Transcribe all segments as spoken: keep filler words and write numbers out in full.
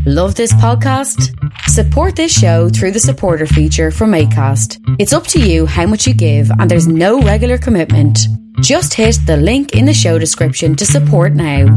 Love this podcast? Support this show through the supporter feature from Acast. It's up to you how much you give, and there's no regular commitment. Just hit the link in the show description to support now.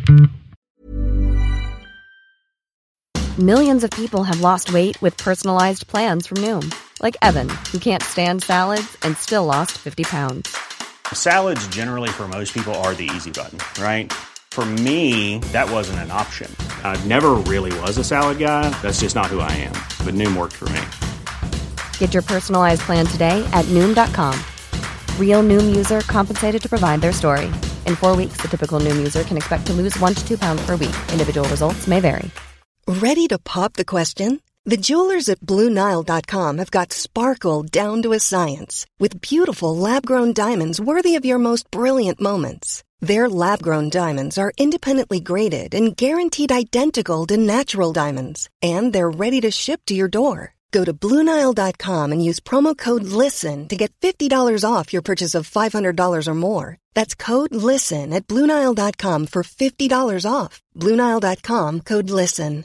Millions of people have lost weight with personalized plans from Noom. Like Evan, who can't stand salads and still lost fifty pounds. Salads generally for most people are the easy button, right? For me, that wasn't an option. I never really was a salad guy. That's just not who I am. But Noom worked for me. Get your personalized plan today at Noom dot com. Real Noom user compensated to provide their story. In four weeks, the typical Noom user can expect to lose one to two pounds per week. Individual results may vary. Ready to pop the question? The jewelers at Blue Nile dot com have got sparkle down to a science with beautiful lab-grown diamonds worthy of your most brilliant moments. Their lab-grown diamonds are independently graded and guaranteed identical to natural diamonds, and they're ready to ship to your door. Go to Blue Nile dot com and use promo code LISTEN to get fifty dollars off your purchase of five hundred dollars or more. That's code LISTEN at Blue Nile dot com for fifty dollars off. Blue Nile dot com, code LISTEN.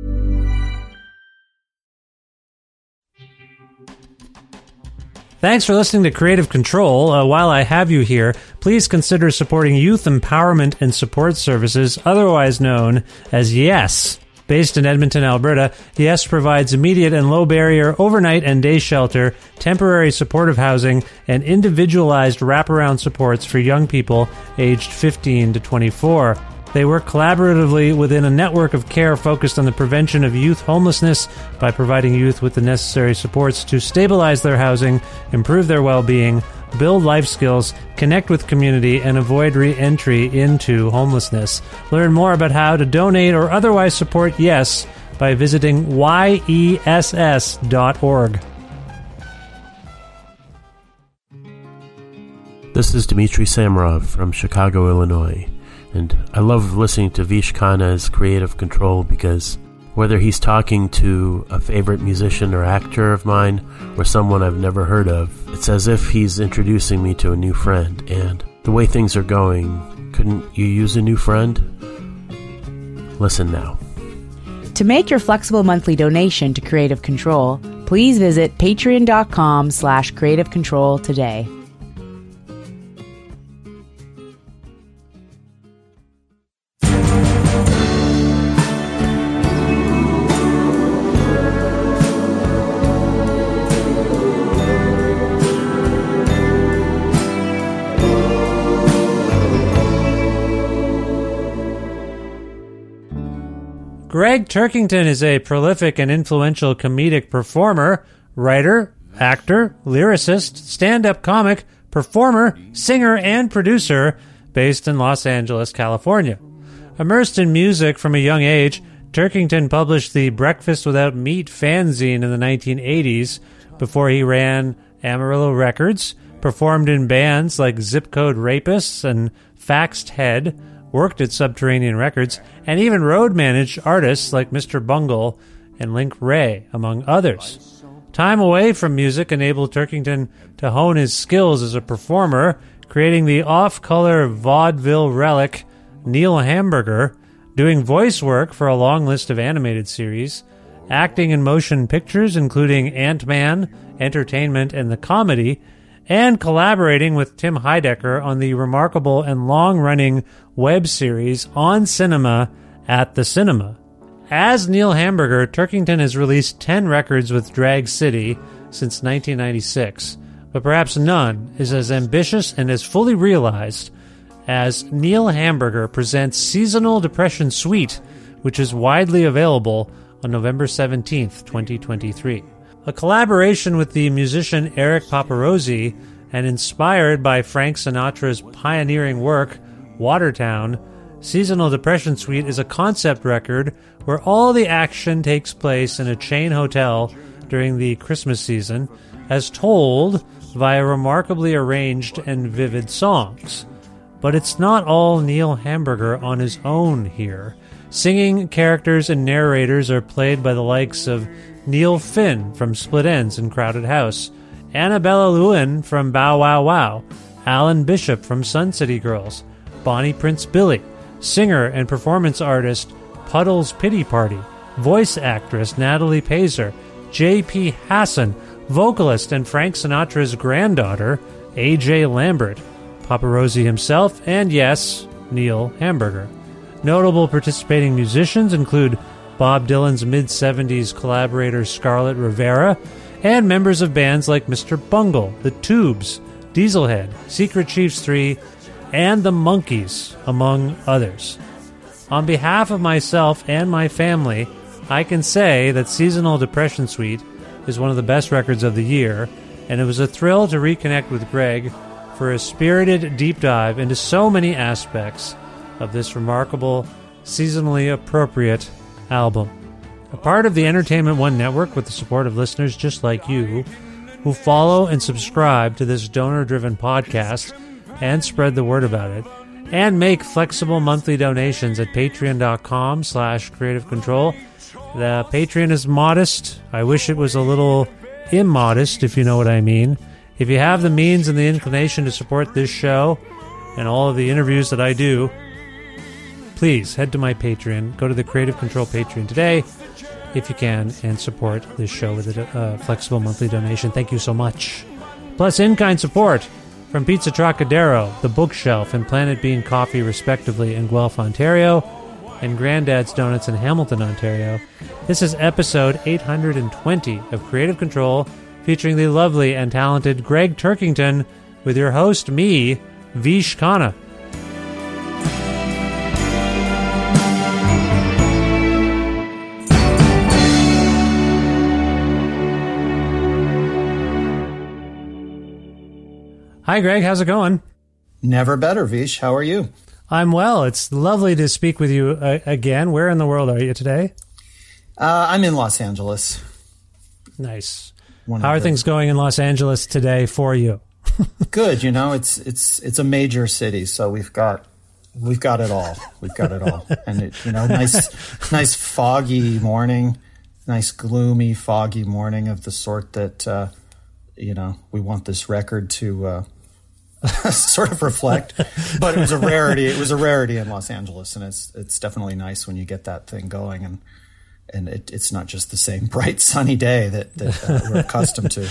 Thanks for listening to Creative Control. Uh, while I have you here, please consider supporting Youth Empowerment and Support Services, otherwise known as YES. Based in Edmonton, Alberta, YES provides immediate and low-barrier overnight and day shelter, temporary supportive housing, and individualized wraparound supports for young people aged fifteen to twenty-four. They work collaboratively within a network of care focused on the prevention of youth homelessness by providing youth with the necessary supports to stabilize their housing, improve their well-being, build life skills, connect with community, and avoid re-entry into homelessness. Learn more about how to donate or otherwise support YES by visiting Y E S S dot org. This is Dmitry Samarov from Chicago, Illinois. And I love listening to Vish Khanna's Creative Control because whether he's talking to a favorite musician or actor of mine or someone I've never heard of, it's as if he's introducing me to a new friend. And the way things are going, couldn't you use a new friend? Listen now. To make your flexible monthly donation to Creative Control, please visit patreon.com slash creative control today. Greg Turkington is a prolific and influential comedic performer, writer, actor, lyricist, stand-up comic, performer, singer, and producer based in Los Angeles, California. Immersed in music from a young age, Turkington published the Breakfast Without Meat fanzine in the nineteen eighties before he ran Amarillo Records, performed in bands like Zip Code Rapists and Faxed Head, worked at Subterranean Records, and even road-managed artists like Mister Bungle and Link Wray, among others. Time away from music enabled Turkington to hone his skills as a performer, creating the off-color vaudeville relic Neil Hamburger, doing voice work for a long list of animated series, acting in motion pictures including Ant-Man, Entertainment, and The Comedy, and collaborating with Tim Heidecker on the remarkable and long-running web series On Cinema at the Cinema. As Neil Hamburger, Turkington has released ten records with Drag City since nineteen ninety-six, but perhaps none is as ambitious and as fully realized as Neil Hamburger presents Seasonal Depression Suite, which is widely available on November seventeenth, twenty twenty-three. A collaboration with the musician Eric Paparosi and inspired by Frank Sinatra's pioneering work, Watertown, Seasonal Depression Suite is a concept record where all the action takes place in a chain hotel during the Christmas season, as told via remarkably arranged and vivid songs. But it's not all Neil Hamburger on his own here. Singing characters and narrators are played by the likes of Neil Finn from Split Enz and Crowded House, Annabella Lewin from Bow Wow Wow, Alan Bishop from Sun City Girls, Bonnie Prince Billy, singer and performance artist Puddle's Pity Party, voice actress Natalie Pazer, J P Hassan, vocalist and Frank Sinatra's granddaughter, A J Lambert, Papa Rosie himself, and yes, Neil Hamburger. Notable participating musicians include Bob Dylan's mid-seventies collaborator Scarlett Rivera, and members of bands like Mister Bungle, The Tubes, Dieselhead, Secret Chiefs three, and The Monkees, among others. On behalf of myself and my family, I can say that Seasonal Depression Suite is one of the best records of the year, and it was a thrill to reconnect with Greg for a spirited deep dive into so many aspects of this remarkable, seasonally appropriate album. A part of the Entertainment One Network with the support of listeners just like you, who follow and subscribe to this donor-driven podcast and spread the word about it, and make flexible monthly donations at patreon.com slash creative control. The Patreon is modest. I wish it was a little immodest, if you know what I mean. If you have the means and the inclination to support this show and all of the interviews that I do, please head to my Patreon. Go to the Creative Control Patreon today, if you can, and support this show with a uh, flexible monthly donation. Thank you so much. Plus, in-kind support from Pizza Trocadero, The Bookshelf, and Planet Bean Coffee, respectively, in Guelph, Ontario, and Grandad's Donuts in Hamilton, Ontario. This is episode eight hundred twenty of Creative Control, featuring the lovely and talented Greg Turkington, with your host, me, Vish Khanna. Hi, Greg. How's it going? Never better, Vish. How are you? I'm well. It's lovely to speak with you uh, again. Where in the world are you today? Uh, I'm in Los Angeles. Nice. One How are the... things going in Los Angeles today for you? Good. You know, it's it's it's a major city, so we've got we've got it all. We've got it all, and it, you know, nice nice foggy morning, nice gloomy foggy morning of the sort that uh, you know we want this record to. Uh, sort of reflect, but it was a rarity. It was a rarity in Los Angeles, and it's it's definitely nice when you get that thing going, and and it, it's not just the same bright sunny day that, that uh, we're accustomed to.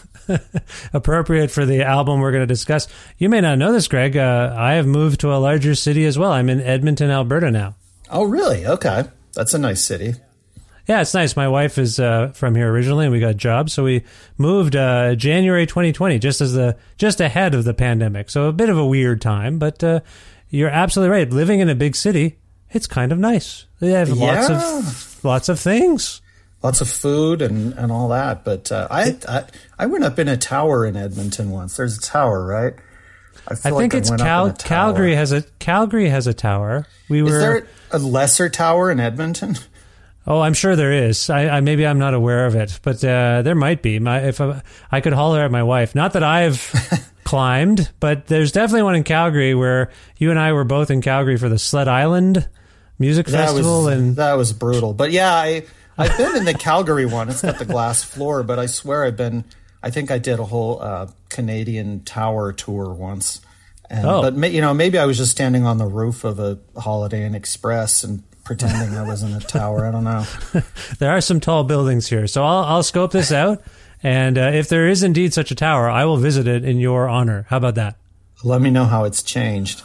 Appropriate for the album we're going to discuss. You may not know this, Greg. Uh, I have moved to a larger city as well. I'm in Edmonton, Alberta now. Oh, really? Okay, that's a nice city. Yeah, it's nice. My wife is uh, from here originally, and we got jobs, so we moved uh, January twenty twenty, just as the just ahead of the pandemic. So a bit of a weird time, but uh, you're absolutely right. Living in a big city, it's kind of nice. They have yeah. lots of lots of things, lots of food and, and all that. But uh, I, I I went up in a tower in Edmonton once. There's a tower, right? I, I feel think like it's I went Cal- up in a tower. Calgary has a Calgary has a tower. We were. Is there a lesser tower in Edmonton? Oh, I'm sure there is. I, I maybe I'm not aware of it, but uh, there might be. My, if I, I could holler at my wife. Not that I've climbed, but there's definitely one in Calgary where you and I were both in Calgary for the Sled Island Music that Festival, was, and that was brutal. But yeah, I I've been in the Calgary one. It's got the glass floor, but I swear I've been. I think I did a whole uh, Canadian tower tour once. And, oh. But you know, maybe I was just standing on the roof of a Holiday Inn Express and pretending I was in a tower. I don't know. There are some tall buildings here, so I'll, I'll scope this out. And uh, if there is indeed such a tower, I will visit it in your honor. How about that? Let me know how it's changed.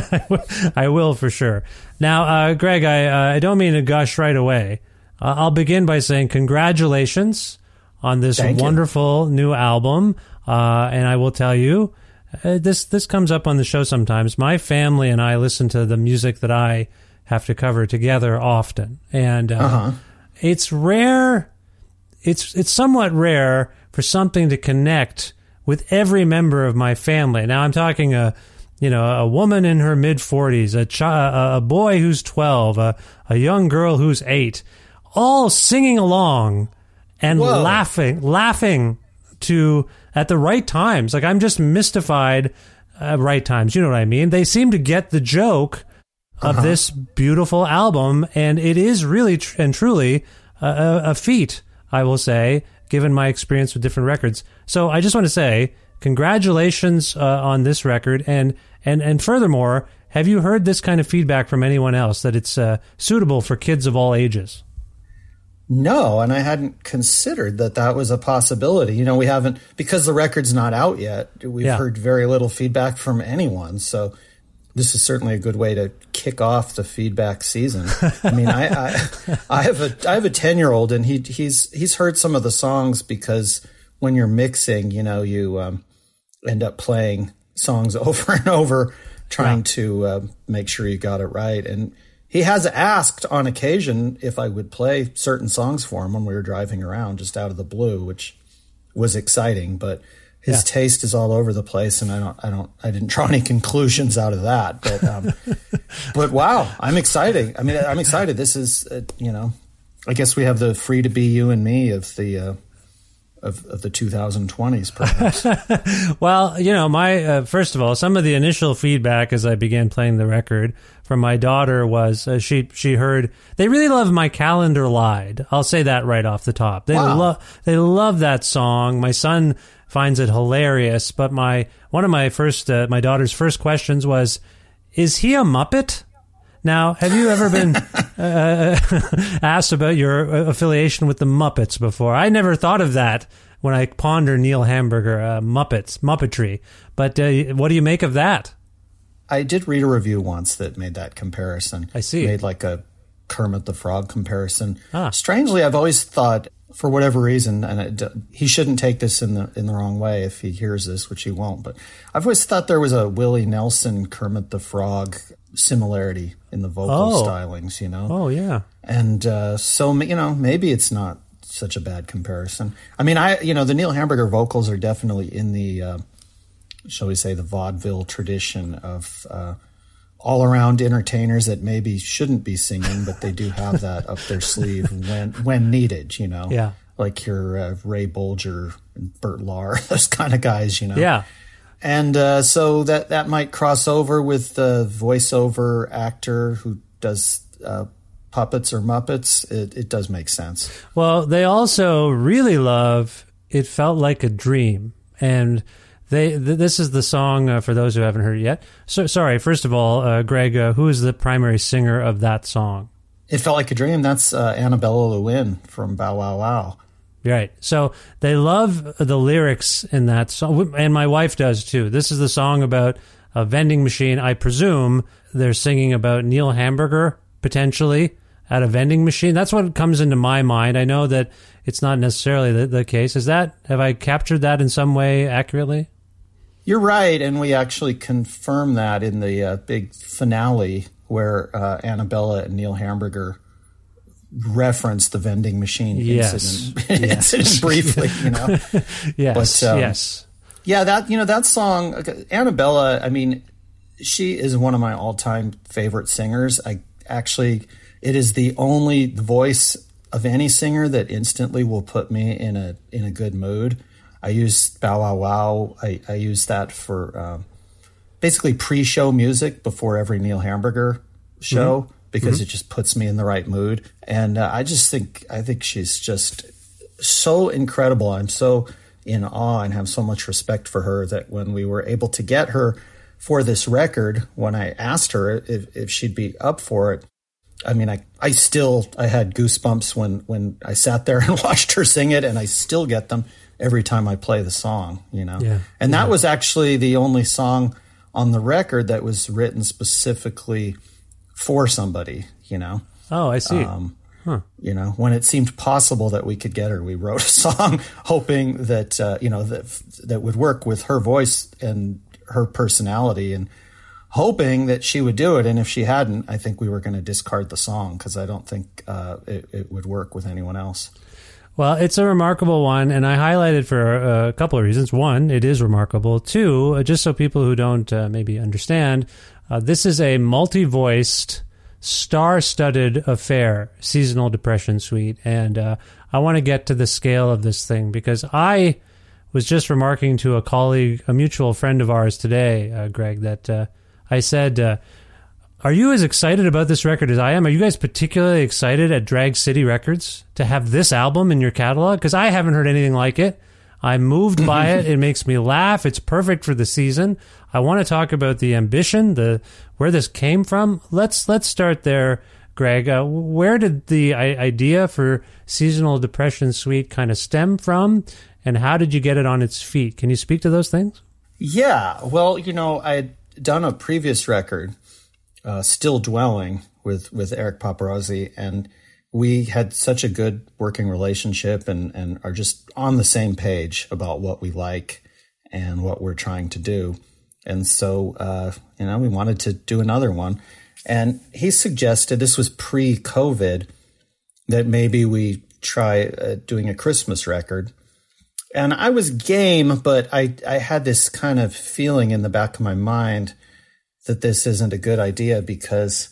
I will for sure. Now, uh, Greg, I, uh, I don't mean to gush right away. Uh, I'll begin by saying congratulations on this Thank wonderful you. new album. Uh, and I will tell you, uh, this this comes up on the show sometimes. My family and I listen to the music that I have to cover together often, and uh, uh-huh. it's rare. It's it's somewhat rare for something to connect with every member of my family. Now I'm talking a you know a woman in her mid forties, a chi- a boy who's twelve, a a young girl who's eight, all singing along and Whoa. laughing, laughing to at the right times. Like I'm just mystified. Uh, right times, you know what I mean? They seem to get the joke of uh-huh. this beautiful album, and it is really tr- and truly a, a feat, I will say, given my experience with different records. So I just want to say congratulations uh, on this record, and, and, and furthermore, have you heard this kind of feedback from anyone else, that it's uh, suitable for kids of all ages? No, and I hadn't considered that that was a possibility. You know, we haven't, because the record's not out yet, we've yeah. heard very little feedback from anyone. So this is certainly a good way to kick off the feedback season. I mean, I, I, I have a, I have a ten year old, and he, he's, he's heard some of the songs, because when you're mixing, you know, you um, end up playing songs over and over, trying yeah. to uh, make sure you got it right. And he has asked on occasion if I would play certain songs for him when we were driving around, just out of the blue, which was exciting. But his yeah. taste is all over the place, and I don't, I don't, I didn't draw any conclusions out of that. But, um, but wow, I'm excited. I mean, I'm excited. This is, uh, you know, I guess we have the Free to Be You and Me of the. Uh, Of, of the twenty twenties, perhaps. Well, you know, my uh, first of all, some of the initial feedback as I began playing the record from my daughter was uh, she she heard they really love My Calendar Lied. I'll say that right off the top. They wow. love they love that song. My son finds it hilarious. But my one of my first uh, my daughter's first questions was, "Is he a Muppet?" Now, have you ever been uh, asked about your affiliation with the Muppets before? I never thought of that when I ponder Neil Hamburger, uh, Muppets, Muppetry. But uh, what do you make of that? I did read a review once that made that comparison. I see. Made like a Kermit the Frog comparison. Ah. Strangely, I've always thought, for whatever reason, and it, he shouldn't take this in the in the wrong way if he hears this, which he won't, but I've always thought there was a Willie Nelson Kermit the Frog similarity in the vocal oh. stylings, you know? Oh, yeah. And uh, so, you know, maybe it's not such a bad comparison. I mean, I, you know, the Neil Hamburger vocals are definitely in the, uh, shall we say, the vaudeville tradition of uh, all-around entertainers that maybe shouldn't be singing, but they do have that up their sleeve when when needed, you know? Yeah. Like your uh, Ray Bolger and Bert Lahr, those kind of guys, you know? Yeah. And uh, so that, that might cross over with the voiceover actor who does uh, puppets or Muppets. It, it does make sense. Well, they also really love It Felt Like a Dream. And they th- this is the song, uh, for those who haven't heard it yet. So, sorry, first of all, uh, Greg, uh, who is the primary singer of that song? It Felt Like a Dream. That's uh, Annabella Lewin from Bow Wow Wow. Right. So they love the lyrics in that song, and my wife does too. This is the song about a vending machine. I presume they're singing about Neil Hamburger, potentially, at a vending machine. That's what comes into my mind. I know that it's not necessarily the, the case. Is that, have I captured that in some way accurately? You're right, and we actually confirm that in the uh, big finale where uh, Annabella and Neil Hamburger reference the vending machine yes. incident, yes. incident briefly, you know. yes, but, um, yes, yeah. That you know that song, Annabella. I mean, she is one of my all-time favorite singers. I actually, it is the only voice of any singer that instantly will put me in a in a good mood. I use Bow Wow Wow. I, I use that for um, basically pre-show music before every Neil Hamburger show. Mm-hmm. Because mm-hmm. it just puts me in the right mood. And uh, I just think, I think she's just so incredible. I'm so in awe and have so much respect for her that when we were able to get her for this record, when I asked her if, if she'd be up for it, I mean, I, I still, I had goosebumps when, when I sat there and watched her sing it, and I still get them every time I play the song, you know? Yeah. And that yeah. was actually the only song on the record that was written specifically for somebody, you know. Oh, I see. Um, huh. You know, when it seemed possible that we could get her, we wrote a song hoping that, uh, you know, that that would work with her voice and her personality, and hoping that she would do it. And if she hadn't, I think we were going to discard the song because I don't think uh, it, it would work with anyone else. Well, it's a remarkable one, and I highlighted for a couple of reasons. One, it is remarkable. Two, just so people who don't uh, maybe understand, uh, this is a multi-voiced, star-studded affair, Seasonal Depression Suite, and uh, I want to get to the scale of this thing because I was just remarking to a colleague, a mutual friend of ours today, uh, Greg, that uh, I said, uh, are you as excited about this record as I am? Are you guys particularly excited at Drag City Records to have this album in your catalog? Because I haven't heard anything like it. I'm moved by it. It makes me laugh. It's perfect for the season. I want to talk about the ambition, the where this came from. Let's let's start there, Greg. Uh, where did the I- idea for Seasonal Depression Suite kind of stem from, and how did you get it on its feet? Can you speak to those things? Yeah, well, you know, I had done a previous record, uh, Still Dwelling, with, with Eric Paparazzi, and we had such a good working relationship and, and are just on the same page about what we like and what we're trying to do. And so, uh, you know, we wanted to do another one. And he suggested, this was pre-COVID, that maybe we try uh, doing a Christmas record. And I was game, but I, I had this kind of feeling in the back of my mind that this isn't a good idea because,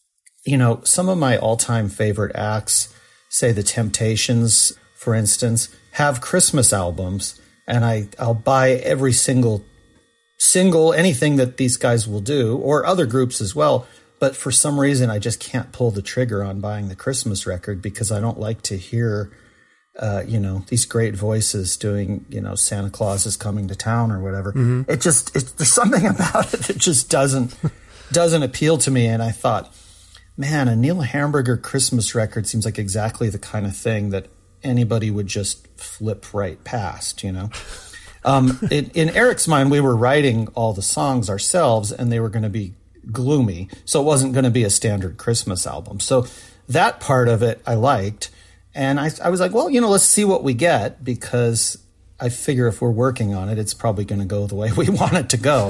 you know, some of my all-time favorite acts, say the Temptations, for instance, have Christmas albums, and I, I'll buy every single single, anything that these guys will do, or other groups as well. But for some reason, I just can't pull the trigger on buying the Christmas record because I don't like to hear, uh, you know, these great voices doing, you know, Santa Claus is coming to town or whatever. Mm-hmm. It just, it, there's something about it that just doesn't, doesn't appeal to me. And I thought, man, a Neil Hamburger Christmas record seems like exactly the kind of thing that anybody would just flip right past, you know? Um, in, in Eric's mind, we were writing all the songs ourselves and they were going to be gloomy. So it wasn't going to be a standard Christmas album. So that part of it I liked. And I, I was like, well, you know, let's see what we get, because I figure if we're working on it, it's probably going to go the way we want it to go.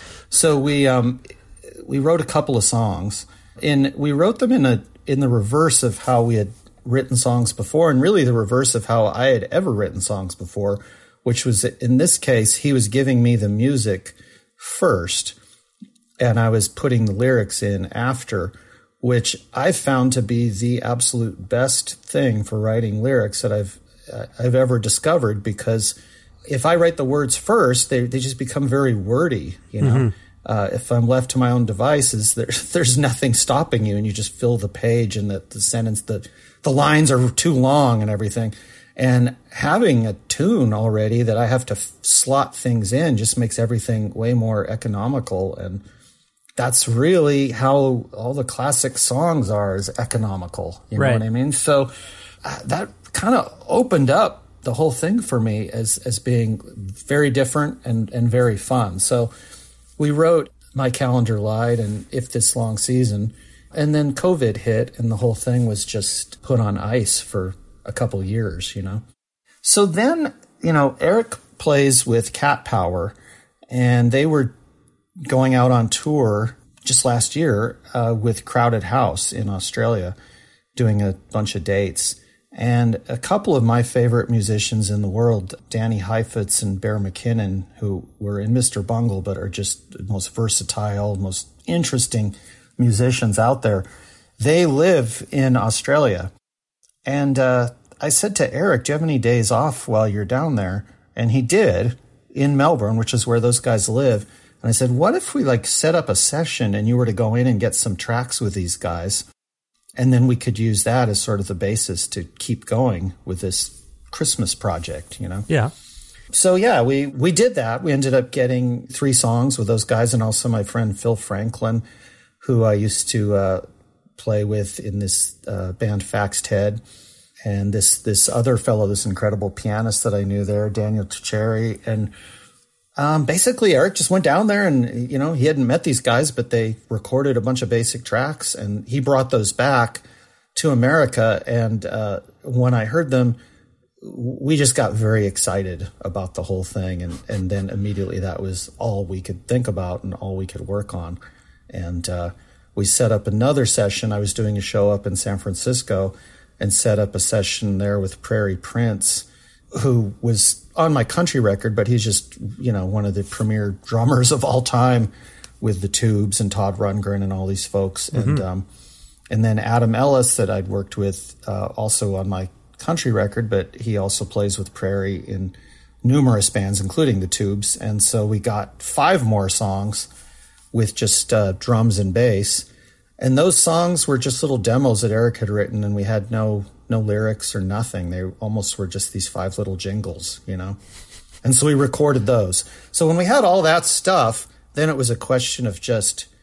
So we, um, we wrote a couple of songs, and we wrote them in a, in the reverse of how we had written songs before, and really the reverse of how I had ever written songs before, which was, in this case, he was giving me the music first, and I was putting the lyrics in after, which I found to be the absolute best thing for writing lyrics that I've I've ever discovered, because if I write the words first, they they just become very wordy, you know. Mm-hmm. Uh, if I'm left to my own devices, there, there's nothing stopping you, and you just fill the page, and the, the sentence, the the lines are too long and everything. And having a tune already that I have to f- slot things in just makes everything way more economical. And that's really how all the classic songs are, is economical. You know right. what I mean? So uh, that kind of opened up the whole thing for me as, as being very different and, and very fun. So we wrote My Calendar Lied and If This Long Season, and then COVID hit and the whole thing was just put on ice for a couple years, you know. So then, you know, Eric plays with Cat Power, and they were going out on tour just last year uh, with Crowded House in Australia, doing a bunch of dates. And a couple of my favorite musicians in the world, Danny Heifetz and Bear McKinnon, who were in Mister Bungle but are just the most versatile, most interesting musicians out there, they live in Australia. And uh, I said to Eric, do you have any days off while you're down there? And he did, in Melbourne, which is where those guys live. And I said, what if we like set up a session and you were to go in and get some tracks with these guys? And then we could use that as sort of the basis to keep going with this Christmas project, you know? Yeah. So, yeah, we, we did that. We ended up getting three songs with those guys, and also my friend Phil Franklin, who I used to uh, play with in this uh, band Faxed Head, and this this other fellow, this incredible pianist that I knew there, Daniel Tucheri. And um, basically, Eric just went down there and, you know, he hadn't met these guys, but they recorded a bunch of basic tracks, and he brought those back to America. And uh, when I heard them, we just got very excited about the whole thing. And, and then immediately that was all we could think about and all we could work on. And uh, we set up another session. I was doing a show up in San Francisco and set up a session there with Prairie Prince, who was on my country record, but he's just, you know, one of the premier drummers of all time with the Tubes and Todd Rundgren and all these folks. Mm-hmm. And um, and then Adam Ellis that I'd worked with uh, also on my country record, but he also plays with Prairie in numerous bands, including the Tubes. And so we got five more songs with just uh, drums and bass. And those songs were just little demos that Eric had written, and we had no no lyrics or nothing. They almost were just these five little jingles, you know? And so we recorded those. So when we had all that stuff, then it was a question of just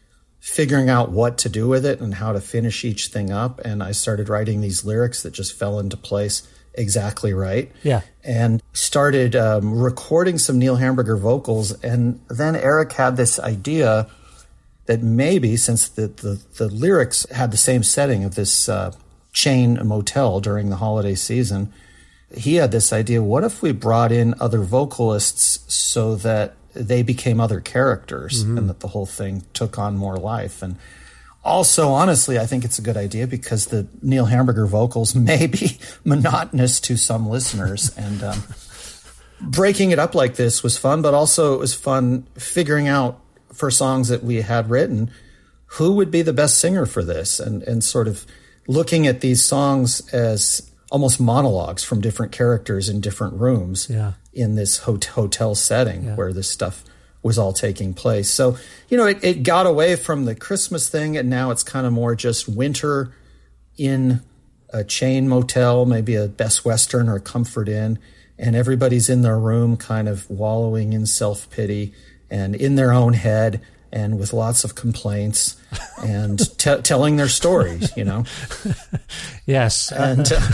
figuring out what to do with it and how to finish each thing up. And I started writing these lyrics that just fell into place exactly right. Yeah. And started um, recording some Neil Hamburger vocals. And then Eric had this idea that maybe, since the, the, the lyrics had the same setting of this uh, chain motel during the holiday season, he had this idea, what if we brought in other vocalists so that they became other characters, mm-hmm. and that the whole thing took on more life? And also, honestly, I think it's a good idea because the Neil Hamburger vocals may be monotonous to some listeners. And um, breaking it up like this was fun, but also it was fun figuring out for songs that we had written, who would be the best singer for this, and, and sort of looking at these songs as almost monologues from different characters in different rooms yeah. in this hot- hotel setting yeah. where this stuff was all taking place. So, you know, it, it got away from the Christmas thing, and now it's kind of more just winter in a chain motel, maybe a Best Western or a Comfort Inn, and everybody's in their room kind of wallowing in self-pity and in their own head and with lots of complaints and t- telling their stories, you know? Yes. And uh,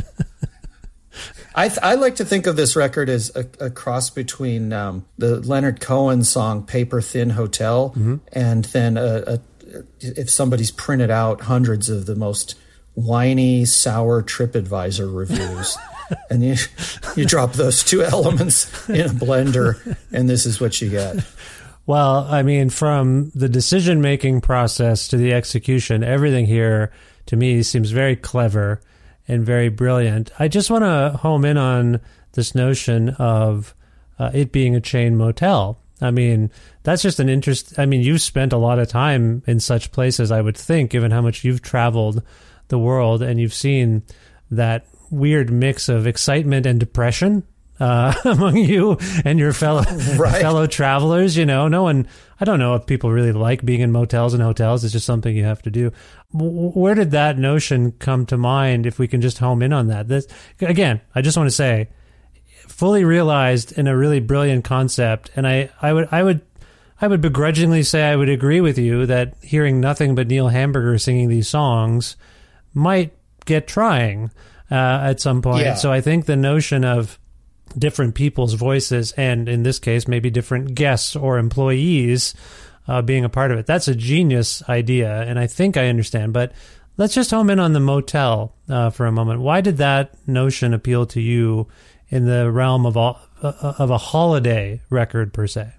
I, th- I like to think of this record as a, a cross between um, the Leonard Cohen song Paper Thin Hotel, mm-hmm. and then a, a, if somebody's printed out hundreds of the most whiny, sour TripAdvisor reviews, and you, you drop those two elements in a blender, and this is what you get. Well, I mean, from the decision-making process to the execution, everything here, to me, seems very clever and very brilliant. I just want to home in on this notion of uh, it being a chain motel. I mean, that's just an interest. I mean, you've spent a lot of time in such places, I would think, given how much you've traveled the world, and you've seen that weird mix of excitement and depression Uh, among you and your fellow right. fellow travelers. You know, no one, I don't know if people really like being in motels and hotels. It's just something you have to do. W- where did that notion come to mind, if we can just home in on that? This, again, I just want to say, fully realized in a really brilliant concept. And I, I would, I would, I would begrudgingly say I would agree with you that hearing nothing but Neil Hamburger singing these songs might get trying uh, at some point. Yeah. So I think the notion of different people's voices, and in this case, maybe different guests or employees uh, being a part of it. That's a genius idea, and I think I understand. But let's just home in on the motel uh, for a moment. Why did that notion appeal to you in the realm of a, of a holiday record, per se?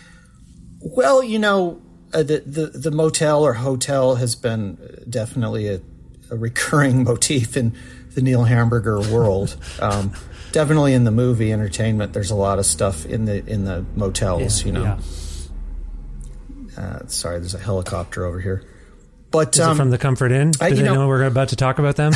Well, you know, uh, the, the, the motel or hotel has been definitely a, a recurring motif in the Neil Hamburger world. Um Definitely in the movie entertainment, there's a lot of stuff in the in the motels, yeah, you know. Yeah. Uh, sorry, there's a helicopter over here. But Is um, it from the Comfort Inn? Do I, they know, know we're about to talk about them?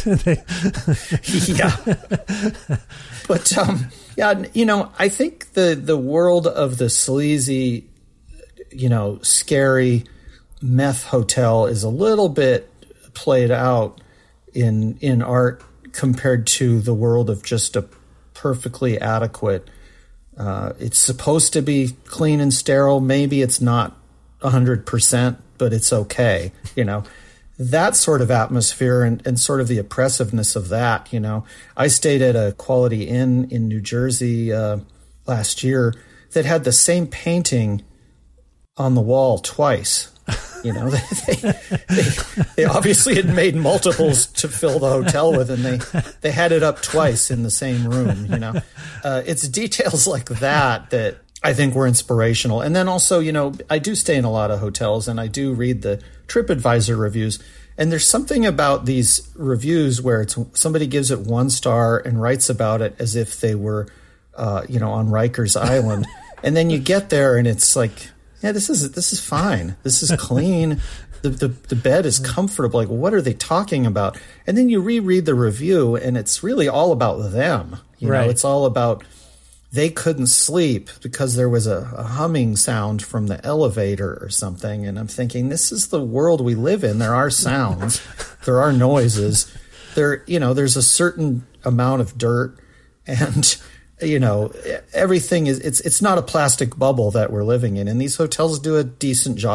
yeah. But um, yeah, you know, I think the the world of the sleazy, you know, scary meth hotel is a little bit played out in in art compared to the world of just a perfectly adequate, uh, it's supposed to be clean and sterile. Maybe it's not one hundred percent, but it's okay. You know, that sort of atmosphere and, and sort of the oppressiveness of that, you know. I stayed at a Quality Inn in New Jersey uh, last year that had the same painting on the wall twice. You know, they, they, they, they obviously had made multiples to fill the hotel with, and they, they had it up twice in the same room, you know. Uh, it's details like that that I think were inspirational. And then also, you know, I do stay in a lot of hotels, and I do read the TripAdvisor reviews. And there's something about these reviews where it's somebody gives it one star and writes about it as if they were, uh, you know, on Rikers Island. And then you get there, and it's like, yeah, this is this is fine. This is clean. The, the the bed is comfortable. Like, what are they talking about? And then you reread the review, and it's really all about them. You right. know, it's all about they couldn't sleep because there was a, a humming sound from the elevator or something. And I'm thinking, this is the world we live in. There are sounds, there are noises. There, you know, there's a certain amount of dirt, and you know, everything is, it's, it's not a plastic bubble that we're living in. And these hotels do a decent job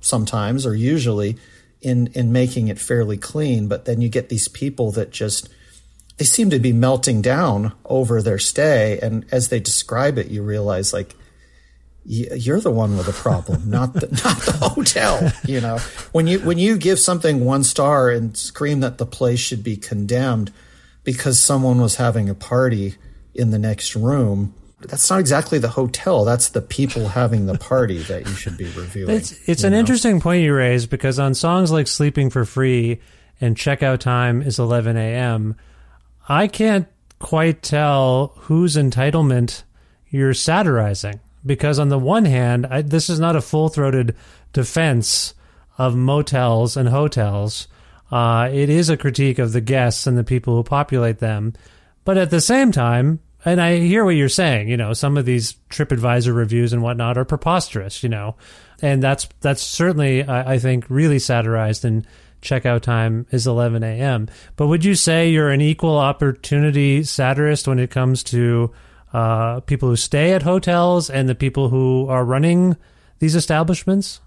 sometimes, or usually, in in making it fairly clean. But then you get these people that just, they seem to be melting down over their stay, and as they describe it, you realize, like, you're the one with a problem, not the, not the hotel. You know, when you when you give something one star and scream that the place should be condemned because someone was having a party in the next room, that's not exactly the hotel. That's the people having the party that you should be reviewing. It's it's an know? interesting point you raise, because on songs like "Sleeping for Free" and "Checkout Time is eleven a.m." I can't quite tell whose entitlement you're satirizing. Because on the one hand, I, this is not a full-throated defense of motels and hotels. Uh, it is a critique of the guests and the people who populate them. But at the same time, and I hear what you're saying, you know, some of these TripAdvisor reviews and whatnot are preposterous, you know. And that's that's certainly, I, I think, really satirized in Checkout Time is eleven a.m. But would you say you're an equal opportunity satirist when it comes to Uh, people who stay at hotels and the people who are running these establishments?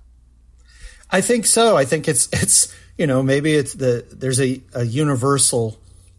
I think so. I think it's, it's you know, maybe it's the there's a, a universal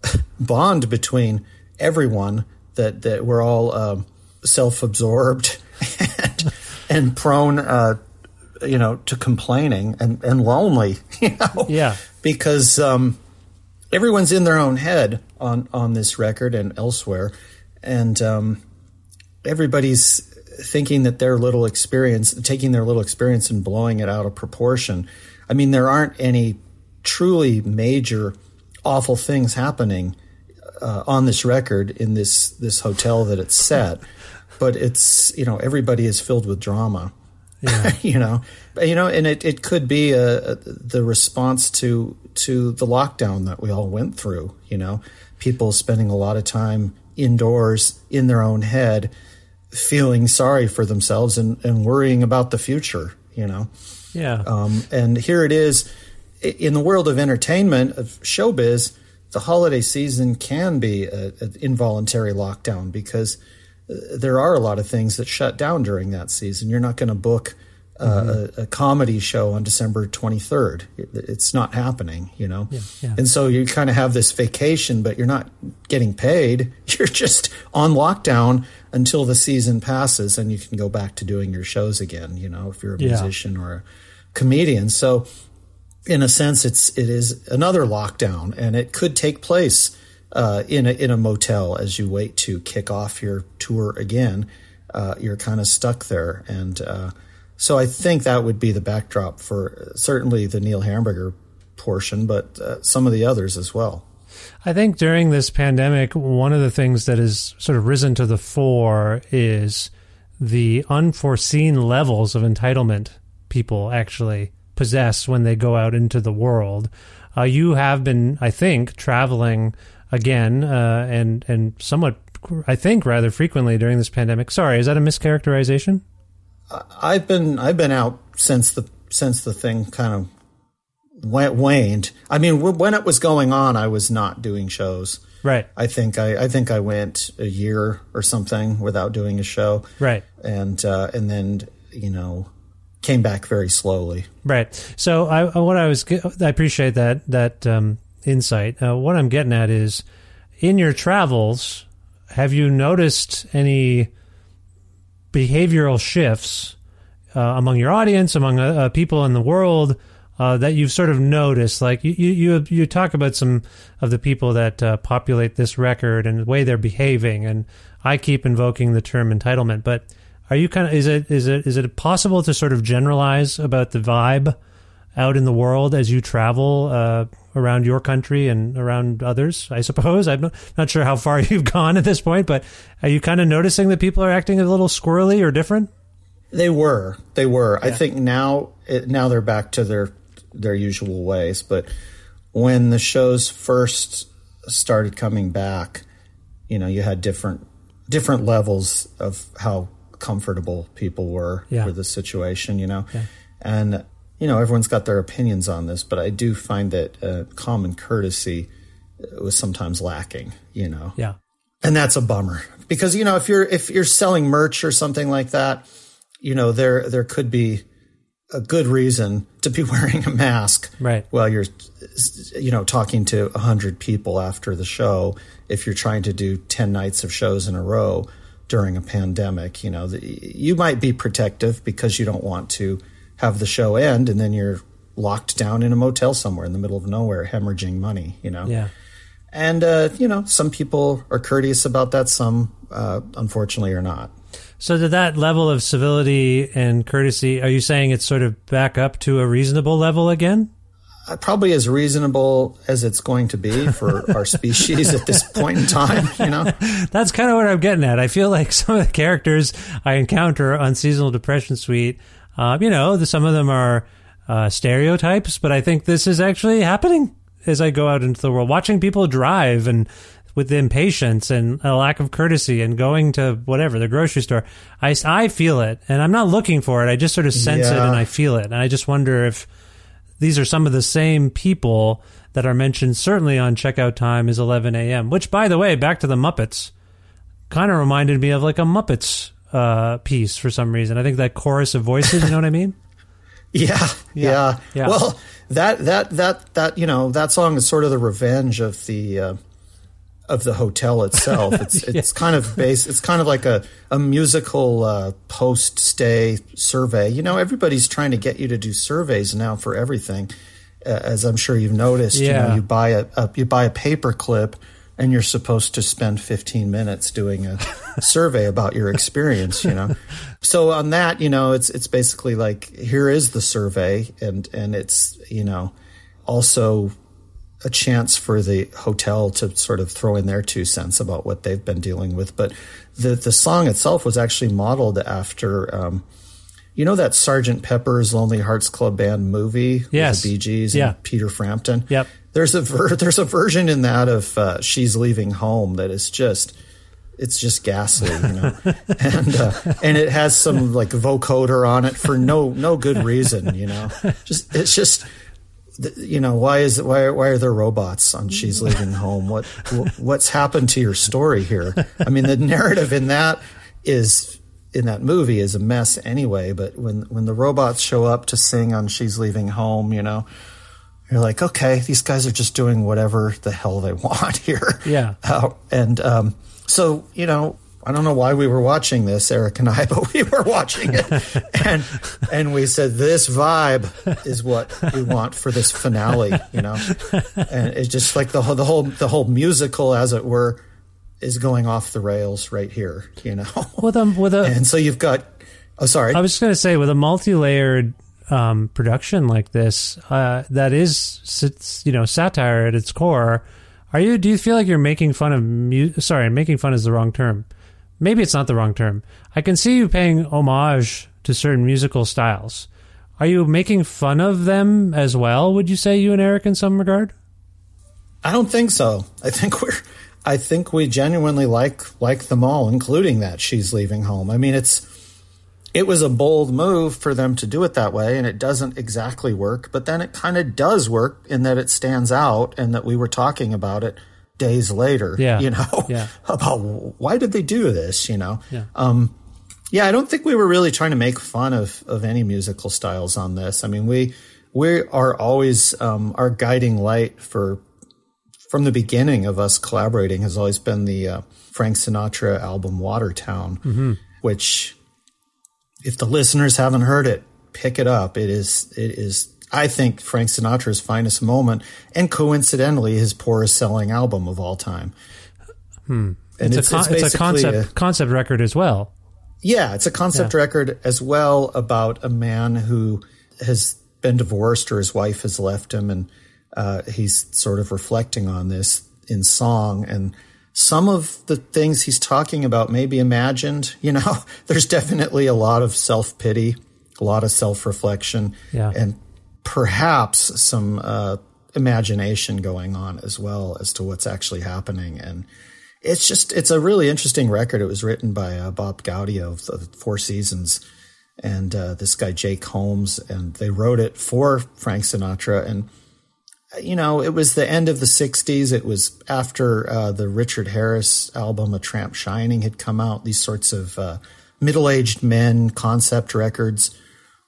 bond between everyone that, that we're all um, self-absorbed and, and prone, uh, you know, to complaining and, and lonely, you know? Yeah. Because um, everyone's in their own head on, on this record and elsewhere. And um, everybody's thinking that their little experience, taking their little experience and blowing it out of proportion. I mean, there aren't any truly major awful things happening uh, on this record in this this hotel that it's set, but it's, you know, everybody is filled with drama. Yeah. you know, you know, and it, it could be a, a, the response to to the lockdown that we all went through. You know, people spending a lot of time indoors in their own head, feeling sorry for themselves and, and worrying about the future, you know? Yeah. Um, and here it is in the world of entertainment, of showbiz, the holiday season can be an involuntary lockdown because there are a lot of things that shut down during that season. You're not going to book uh, mm-hmm. a, a comedy show on December twenty-third. It, it's not happening, you know? Yeah, yeah. And so you kind of have this vacation, but you're not getting paid. You're just on lockdown until the season passes and you can go back to doing your shows again, you know, if you're a musician yeah. or a comedian. So in a sense, it's, it is another lockdown, and it could take place uh, in a, in a motel as you wait to kick off your tour again. Uh, you're kind of stuck there. And, uh, So I think that would be the backdrop for certainly the Neil Hamburger portion, but uh, some of the others as well. I think during this pandemic, one of the things that has sort of risen to the fore is the unforeseen levels of entitlement people actually possess when they go out into the world. Uh, you have been, I think, traveling again uh, and, and somewhat, I think, rather frequently during this pandemic. Sorry, is that a mischaracterization? I've been I've been out since the since the thing kind of waned. I mean, when it was going on, I was not doing shows. Right. I think I, I think I went a year or something without doing a show. Right. And uh, and then you know came back very slowly. Right. So I what I was I appreciate that that um, insight. Uh, what I'm getting at is, in your travels, have you noticed any behavioral shifts uh, among your audience, among uh, people in the world uh, that you've sort of noticed? Like you, you, you talk about some of the people that uh, populate this record and the way they're behaving, and I keep invoking the term entitlement. But are you kind of is it is it is it possible to sort of generalize about the vibe out in the world as you travel uh, around your country and around others, I suppose? I'm not, not sure how far you've gone at this point, but are you kind of noticing that people are acting a little squirrely or different? They were. They were. Yeah. I think now now they're back to their their usual ways. But when the shows first started coming back, you know, you had different different levels of how comfortable people were yeah. with the situation, you know. Yeah. And you know, everyone's got their opinions on this, but I do find that uh, common courtesy was sometimes lacking, you know. Yeah. And that's a bummer because, you know, if you're if you're selling merch or something like that, you know, there there could be a good reason to be wearing a mask right. while you're, you know, talking to a hundred people after the show. If you're trying to do ten nights of shows in a row during a pandemic, you know, the, you might be protective because you don't want to have the show end and then you're locked down in a motel somewhere in the middle of nowhere, hemorrhaging money, you know? Yeah. And, uh, you know, some people are courteous about that. Some, uh, unfortunately are not. So to that level of civility and courtesy, are you saying it's sort of back up to a reasonable level again? Uh, probably as reasonable as it's going to be for our species at this point in time, you know? That's kind of what I'm getting at. I feel like some of the characters I encounter on Seasonal Depression Suite, uh, you know, the, some of them are uh, stereotypes, but I think this is actually happening as I go out into the world. Watching people drive and with impatience and a lack of courtesy and going to whatever, the grocery store. I, I feel it, and I'm not looking for it. I just sort of sense yeah. it and I feel it. And I just wonder if these are some of the same people that are mentioned certainly on Checkout Time is eleven a.m., which, by the way, back to the Muppets, kind of reminded me of like a Muppets uh, piece for some reason. I think that chorus of voices, you know what I mean? Yeah, yeah, yeah. yeah. Well, that, that, that, that, you know, that song is sort of the revenge of the, uh, of the hotel itself. It's yeah. it's kind of based. It's kind of like a a musical uh, post stay survey. You know, everybody's trying to get you to do surveys now for everything, uh, as I'm sure you've noticed. Yeah. You know, you buy a, a you buy a paper clip, and you're supposed to spend fifteen minutes doing a survey about your experience. You know, so on that, you know, it's it's basically like, here is the survey, and and it's, you know, also a chance for the hotel to sort of throw in their two cents about what they've been dealing with. But the the song itself was actually modeled after, um, you know, that Sergeant Pepper's Lonely Hearts Club Band movie yes. with the Bee Gees yeah. and Peter Frampton. Yep. There's a ver- there's a version in that of uh, She's Leaving Home that is just, it's just ghastly, you know, and uh, and it has some like vocoder on it for no no good reason, you know. Just it's just. You know, why is it? Why, why are there robots on She's Leaving Home? What, what's happened to your story here? I mean, the narrative in that is in that movie is a mess anyway. But when when the robots show up to sing on She's Leaving Home, you know, you're like, okay, these guys are just doing whatever the hell they want here. Yeah. Uh, and um, so, you know, I don't know why we were watching this, Eric and I, but we were watching it, and and we said, this vibe is what we want for this finale, you know. And it's just like the whole the whole the whole musical, as it were, is going off the rails right here, you know. With a, with a, and so you've got, oh, sorry, I was just going to say, with a multi-layered um, production like this, uh, that is, you know, satire at its core. Are you? Do you feel like you're making fun of? Mu- sorry, making fun is the wrong term. Maybe it's not the wrong term. I can see you paying homage to certain musical styles. Are you making fun of them as well, would you say, you and Eric, in some regard? I don't think so. I think we're I think we genuinely like like them all, including that She's Leaving Home. I mean, it's it was a bold move for them to do it that way, and it doesn't exactly work, but then it kind of does work in that it stands out and that we were talking about it days later, yeah. you know, yeah. about why did they do this, you know? Yeah. Um, yeah, I don't think we were really trying to make fun of, of any musical styles on this. I mean, we, we are always, um, our guiding light for, from the beginning of us collaborating has always been the, uh, Frank Sinatra album Watertown, mm-hmm. which if the listeners haven't heard it, pick it up. It is, it is, I think, Frank Sinatra's finest moment, and coincidentally, his poorest selling album of all time. Hmm. And it's, it's, a, con- it's, it's a concept a, concept record as well. Yeah, it's a concept yeah. record as well about a man who has been divorced or his wife has left him, and uh, he's sort of reflecting on this in song. And some of the things he's talking about may be imagined. You know, there's definitely a lot of self-pity, a lot of self-reflection, yeah. and perhaps some uh, imagination going on as well as to what's actually happening. And it's just, it's a really interesting record. It was written by uh, Bob Gaudio of the Four Seasons and uh, this guy, Jake Holmes, and they wrote it for Frank Sinatra. And, you know, it was the end of the sixties. It was after uh, the Richard Harris album, A Tramp Shining, had come out. These sorts of uh, middle-aged men concept records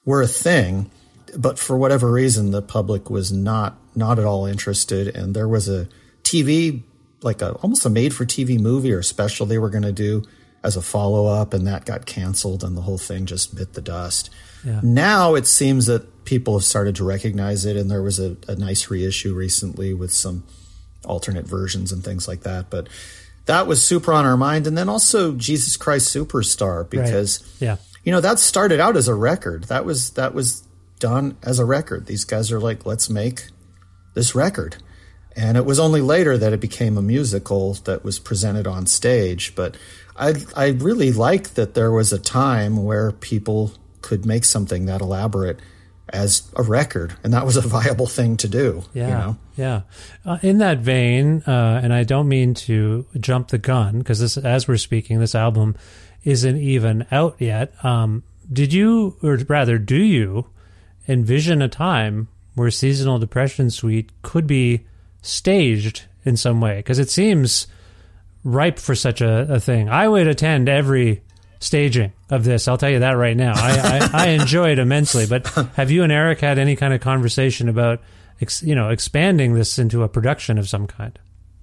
were a thing, but for whatever reason, the public was not not at all interested. And there was a T V, like a almost a made-for-T V movie or special they were going to do as a follow-up, and that got canceled, and the whole thing just bit the dust. Yeah. Now it seems that people have started to recognize it, and there was a, a nice reissue recently with some alternate versions and things like that. But that was super on our mind. And then also Jesus Christ Superstar, because, right. yeah. you know, that started out as a record. That was that was done as a record. These guys are like, let's make this record. And it was only later that it became a musical that was presented on stage. But I I really like that there was a time where people could make something that elaborate as a record, and that was a viable thing to do. Yeah, you know? yeah. Uh, in that vein, uh, and I don't mean to jump the gun, because this, as we're speaking, this album isn't even out yet. Um, did you, or rather, do you envision a time where Seasonal Depression Suite could be staged in some way? Because it seems ripe for such a, a thing. I would attend every staging of this. I'll tell you that right now. I, I, I enjoy it immensely. But have you and Eric had any kind of conversation about, ex, you know, expanding this into a production of some kind?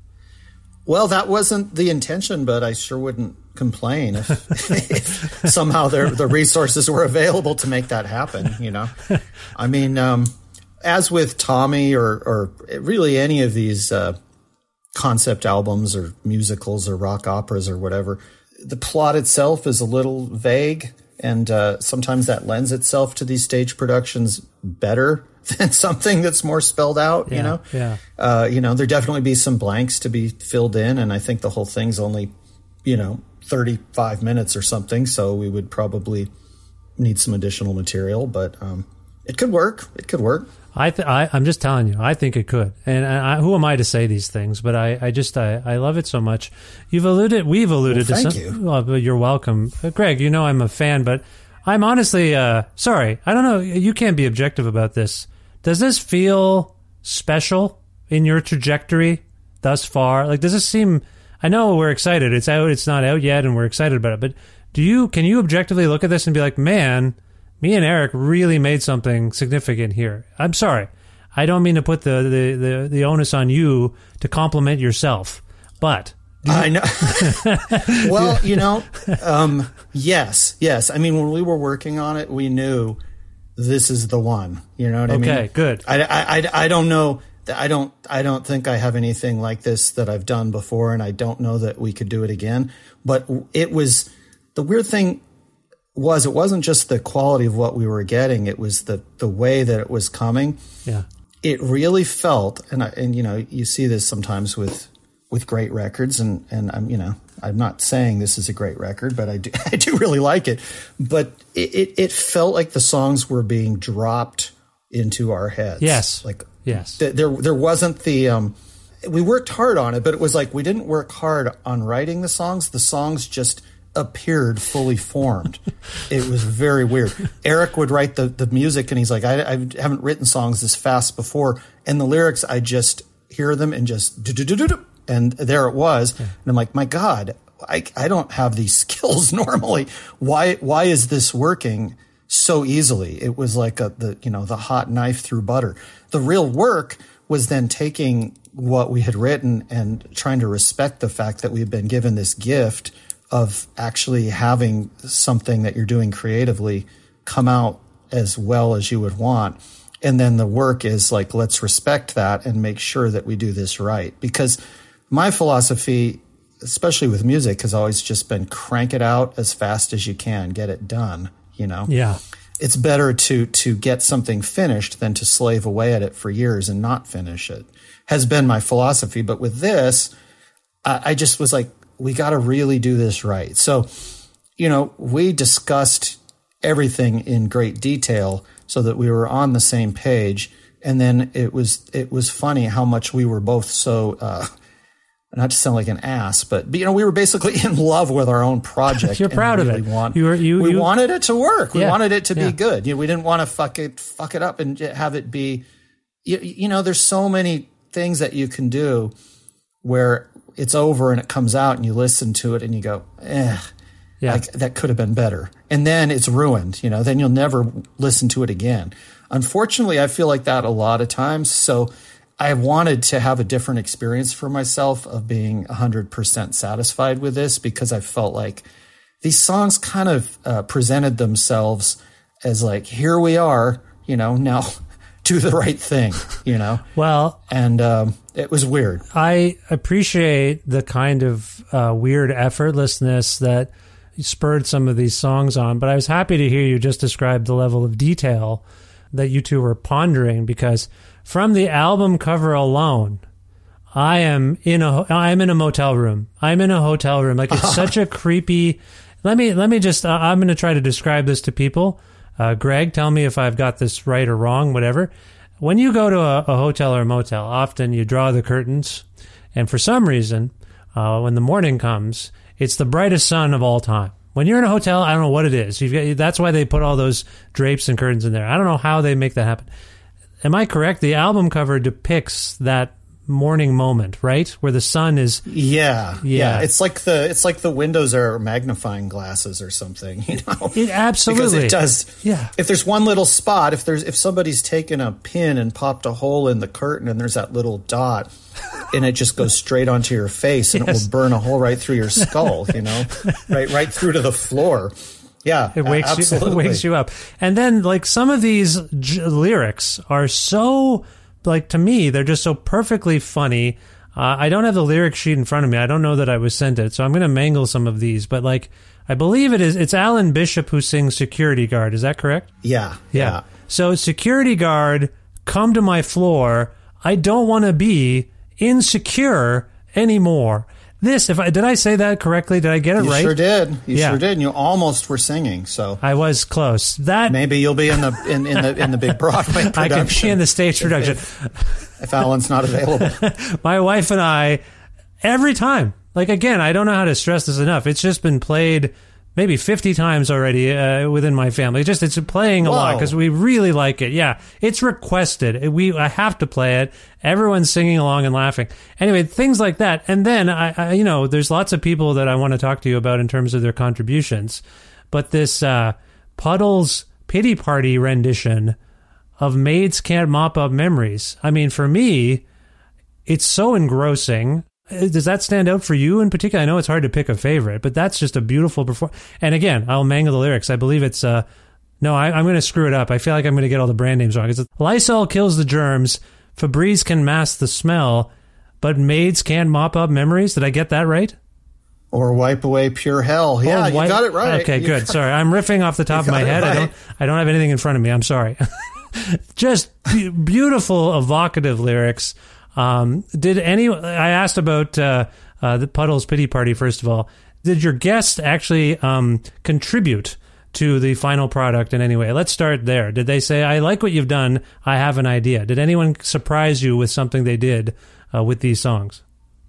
Well, that wasn't the intention, but I sure wouldn't complain if, if somehow there, the resources were available to make that happen. You know, I mean, um, as with Tommy or, or really any of these uh, concept albums or musicals or rock operas or whatever, the plot itself is a little vague, and uh, sometimes that lends itself to these stage productions better than something that's more spelled out. Yeah, you know, yeah. Uh, you know, there definitely be some blanks to be filled in, and I think the whole thing's only, you know, thirty-five minutes or something, so we would probably need some additional material, but um, it could work. It could work. I, th- I I'm just telling you, I think it could. And I, who am I to say these things? But I, I just I, I love it so much. You've alluded, we've alluded well, to thank some. You. Well, you're welcome, uh, Greg. You know I'm a fan, but I'm honestly uh, sorry. I don't know. You can't be objective about this. Does this feel special in your trajectory thus far? Like, does this seem? I know we're excited. It's out. It's not out yet, and we're excited about it. But do you? Can you objectively look at this and be like, man? Me and Eric really made something significant here. I'm sorry. I don't mean to put the, the, the, the onus on you to compliment yourself, but... I know. Well, you know, um, yes, yes. I mean, when we were working on it, we knew this is the one. You know what I mean? Okay, good. I, I, I, I don't know. I don't, I don't think I have anything like this that I've done before, and I don't know that we could do it again. But it was... The weird thing... was it wasn't just the quality of what we were getting, it was the the way that it was coming. Yeah. It really felt, and I, and you know, you see this sometimes with with great records, and and I'm you know, I'm not saying this is a great record, but I do I do really like it. But it it, it felt like the songs were being dropped into our heads. Yes. Like yes. Th- there there wasn't the um we worked hard on it, but it was like we didn't work hard on writing the songs. The songs just appeared fully formed. It was very weird. Eric would write the, the music, and he's like, I, I haven't written songs this fast before. And the lyrics, I just hear them and just do do do do do, and there it was. Yeah. And I'm like, my God, I I don't have these skills normally. Why why is this working so easily? It was like a the you know the hot knife through butter. The real work was then taking what we had written and trying to respect the fact that we've been given this gift of actually having something that you're doing creatively come out as well as you would want. And then the work is like, let's respect that and make sure that we do this right. Because my philosophy, especially with music, has always just been crank it out as fast as you can, get it done, you know? Yeah. It's better to, to get something finished than to slave away at it for years and not finish it, has been my philosophy. But with this, I, I just was like, we got to really do this right. So, you know, we discussed everything in great detail so that we were on the same page. And then it was, it was funny how much we were both so, uh, not to sound like an ass, but, but you know, we were basically in love with our own project. You're proud really of it. Want, you were, you, we you, wanted it to work. We yeah, wanted it to yeah. be good. You know, we didn't want to fuck it, fuck it up and have it be, you, you know, there's so many things that you can do where it's over and it comes out and you listen to it and you go, eh, Yeah. Like, that could have been better. And then it's ruined, you know, then you'll never listen to it again. Unfortunately, I feel like that a lot of times. So I wanted to have a different experience for myself of being one hundred percent satisfied with this, because I felt like these songs kind of uh, presented themselves as like, here we are, you know, now do the right thing, you know? Well, and um, it was weird. I appreciate the kind of uh, weird effortlessness that spurred some of these songs on, but I was happy to hear you just describe the level of detail that you two were pondering, because from the album cover alone, I am in a I'm in a motel room. I'm in a hotel room. Like, it's such a creepy. Let me let me just. Uh, I'm going to try to describe this to people. Uh, Greg, tell me if I've got this right or wrong. Whatever. When you go to a, a hotel or a motel, often you draw the curtains, and for some reason, uh, when the morning comes, it's the brightest sun of all time. When you're in a hotel, I don't know what it is. You've got, that's why they put all those drapes and curtains in there. I don't know how they make that happen. Am I correct? The album cover depicts that morning moment, right, where the sun is. Yeah, yeah. yeah. It's like the it's like the windows are magnifying glasses or something. You know, it absolutely because it does. Yeah. If there's one little spot, if there's if somebody's taken a pin and popped a hole in the curtain, and there's that little dot, and it just goes straight onto your face, and yes. it will burn a hole right through your skull. You know, right right through to the floor. Yeah, it wakes absolutely. you it wakes you up. And then, like, some of these j- lyrics are so. Like, to me, they're just so perfectly funny. Uh, I don't have the lyric sheet in front of me. I don't know that I was sent it, so I'm going to mangle some of these. But, like, I believe it is, it's Alan Bishop who sings Security Guard. Is that correct? Yeah. Yeah. yeah. So, Security Guard, come to my floor. I don't want to be insecure anymore. This, if I did I say that correctly? Did I get it you right? You sure did. You yeah. sure did. And you almost were singing. So I was close. That maybe you'll be in the in, in the in the big Broadway production. I can be in the stage production if, if, if Alan's not available. My wife and I, every time. Like, again, I don't know how to stress this enough. It's just been played maybe fifty times already uh, within my family. Just it's playing a Whoa. lot because we really like it. Yeah, it's requested. We I have to play it. Everyone's singing along and laughing. Anyway, things like that. And then I, I you know, there's lots of people that I want to talk to you about in terms of their contributions. But this uh, Puddles Pity Party rendition of Maids Can't Mop Up Memories. I mean, for me, it's so engrossing. Does that stand out for you in particular? I know it's hard to pick a favorite, but that's just a beautiful performance. And again, I'll mangle the lyrics. I believe it's, uh, no, I, I'm going to screw it up. I feel like I'm going to get all the brand names wrong. It's Lysol kills the germs, Febreze can mask the smell, but maids can mop up memories. Did I get that right? Or wipe away pure hell. Yeah, oh, wipe, you got it right. Okay, you good. Sorry, I'm riffing off the top of my head. Right. I don't, I don't have anything in front of me. I'm sorry. Just be- beautiful, evocative lyrics. Um, did any? I asked about uh, uh, the Puddles Pity Party. First of all, did your guest actually um, contribute to the final product in any way? Let's start there. Did they say, "I like what you've done. I have an idea"? Did anyone surprise you with something they did uh, with these songs?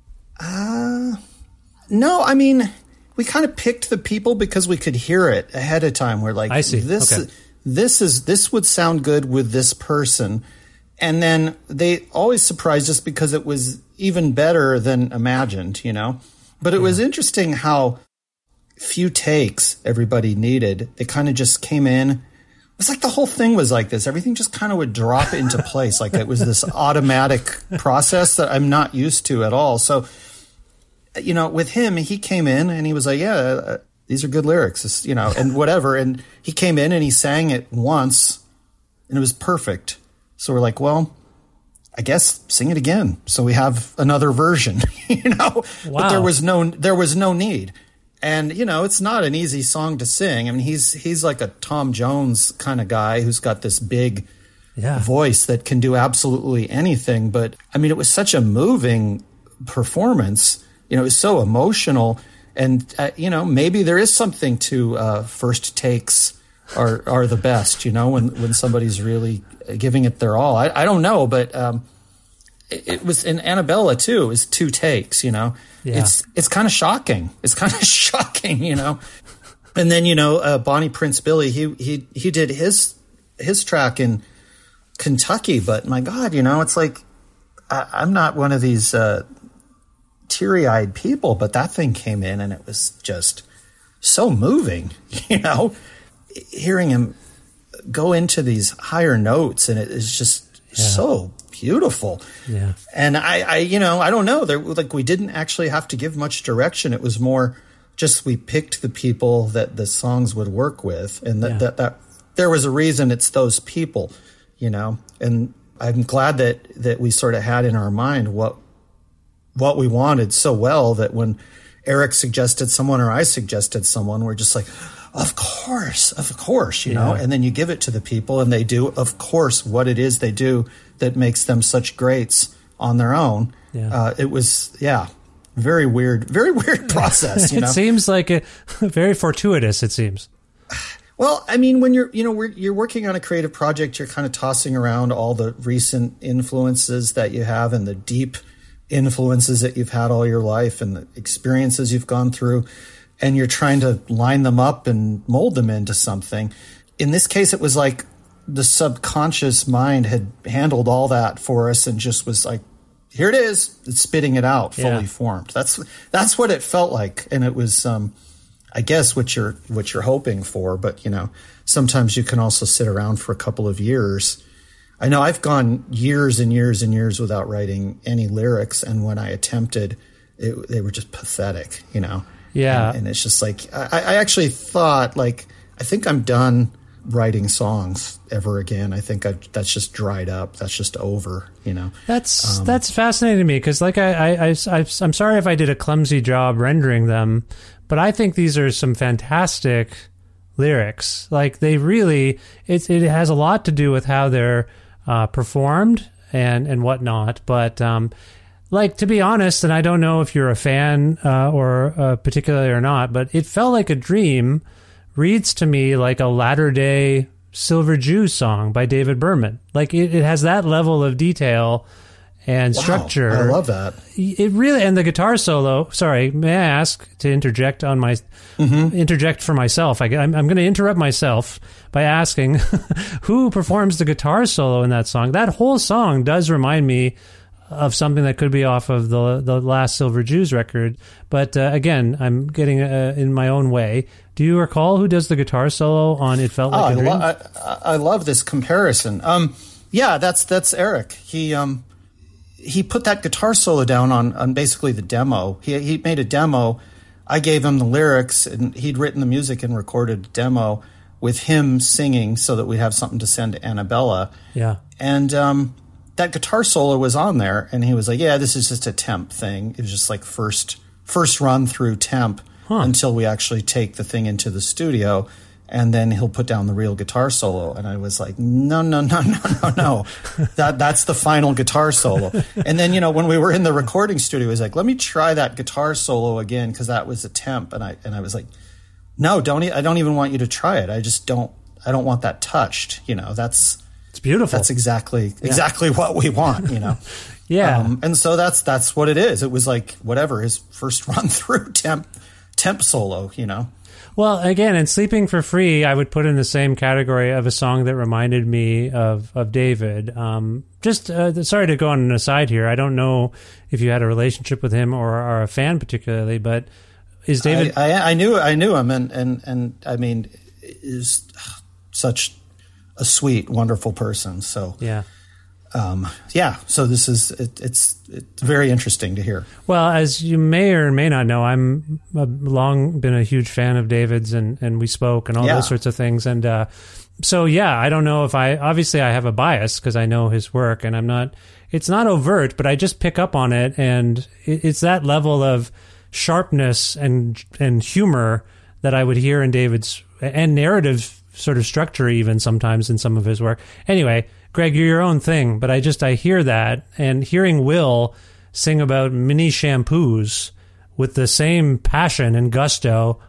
Uh, no. I mean, we kind of picked the people because we could hear it ahead of time. We're like, I see. This, okay. this is this would sound good with this person. And then they always surprised us because it was even better than imagined, you know? But it yeah. was interesting how few takes everybody needed. They kind of just came in. It's like the whole thing was like this. Everything just kind of would drop into place. Like it was this automatic process that I'm not used to at all. So, you know, with him, he came in and he was like, yeah, uh, these are good lyrics, it's, you know, and whatever. And he came in and he sang it once and it was perfect. So we're like, well, I guess sing it again. So we have another version, you know, wow. but there was no, there was no need. And, you know, it's not an easy song to sing. I mean, he's, he's like a Tom Jones kind of guy who's got this big yeah. voice that can do absolutely anything. But I mean, it was such a moving performance, you know, it was so emotional. And, uh, you know, maybe there is something to uh, first takes are are the best, you know, when, when somebody's really giving it their all. I, I don't know, but um, it, it was in Annabella too. It was two takes, you know. Yeah. It's it's kind of shocking. It's kind of shocking, you know. And then, you know, uh, Bonnie Prince Billy, he he he did his his track in Kentucky, but my God, you know, it's like I, I'm not one of these uh, teary-eyed people, but that thing came in and it was just so moving, you know, hearing him go into these higher notes, and it is just yeah. so beautiful. Yeah. And I, I, you know, I don't know. There, like, we didn't actually have to give much direction. It was more just we picked the people that the songs would work with, and that, yeah. that, that there was a reason it's those people, you know. And I'm glad that that we sort of had in our mind what what we wanted so well that when Eric suggested someone or I suggested someone, we're just like, of course, of course, you yeah. know. And then you give it to the people, and they do, of course, what it is they do that makes them such greats on their own. Yeah. Uh, it was, yeah, very weird, very weird process. You it know? seems like a very fortuitous. It seems. Well, I mean, when you're, you know, we're, you're working on a creative project, you're kind of tossing around all the recent influences that you have and the deep influences that you've had all your life and the experiences you've gone through, and you're trying to line them up and mold them into something. In this case, it was like the subconscious mind had handled all that for us and just was like, here it is. It's spitting it out, fully yeah. formed. That's that's what it felt like, and it was, um, I guess, what you're what you're hoping for. But you know, sometimes you can also sit around for a couple of years. I know I've gone years and years and years without writing any lyrics, and when I attempted, it, they were just pathetic. You know. Yeah. And, and it's just like, I, I actually thought, like, I think I'm done writing songs ever again. I think I, that's just dried up. That's just over, you know. That's um, that's fascinating to me because, like, I, I, I, I, I'm sorry if I did a clumsy job rendering them, but I think these are some fantastic lyrics. Like, they really, it, it has a lot to do with how they're uh, performed and, and whatnot, but... Um, Like, to be honest, and I don't know if you're a fan uh, or uh, particularly or not, but It Felt Like a Dream reads to me like a latter-day Silver Jew song by David Berman. Like, it, it has that level of detail and wow, structure. I love that. It really, and the guitar solo, sorry, may I ask to interject on my, mm-hmm. interject for myself. I, I'm, I'm going to interrupt myself by asking who performs the guitar solo in that song? That whole song does remind me of something that could be off of the the last Silver Jews record. But uh, again, I'm getting uh, in my own way. Do you recall who does the guitar solo on It Felt Like oh, a Dream? I, lo- I, I love this comparison. Um, yeah, that's that's Eric. He um, he put that guitar solo down on, on basically the demo. He he made a demo. I gave him the lyrics, and he'd written the music and recorded a demo with him singing so that we'd have something to send to Annabella. Yeah. And... Um, that guitar solo was on there, and he was like, yeah, this is just a temp thing. It was just like first first run through temp huh. until we actually take the thing into the studio, and then he'll put down the real guitar solo. And I was like, no, no, no, no, no, no. that That's the final guitar solo. And then, you know, when we were in the recording studio, he was like, let me try that guitar solo again, because that was a temp. And I and I was like, no, don't e- I don't even want you to try it. I just don't, I don't want that touched. You know, that's... It's beautiful. That's exactly exactly yeah. what we want, you know. yeah. Um, and so that's that's what it is. It was like whatever his first run through temp temp solo, you know. Well, again, and Sleeping for Free, I would put in the same category of a song that reminded me of of David. Um, just uh, sorry to go on an aside here. I don't know if you had a relationship with him or are a fan particularly, but is David? I, I, I knew I knew him, and and and I mean, is such a sweet, wonderful person. So yeah, um, yeah. So this is it, it's it's very interesting to hear. Well, as you may or may not know, I'm a, long been a huge fan of David's, and and we spoke and all yeah. those sorts of things. And uh, so yeah, I don't know if I obviously I have a bias because I know his work, and I'm not. It's not overt, but I just pick up on it, and it, it's that level of sharpness and and humor that I would hear in David's and narrative sort of structure even sometimes in some of his work. Anyway, Greg, you're your own thing, but I just, I hear that, and hearing Will sing about mini shampoos with the same passion and gusto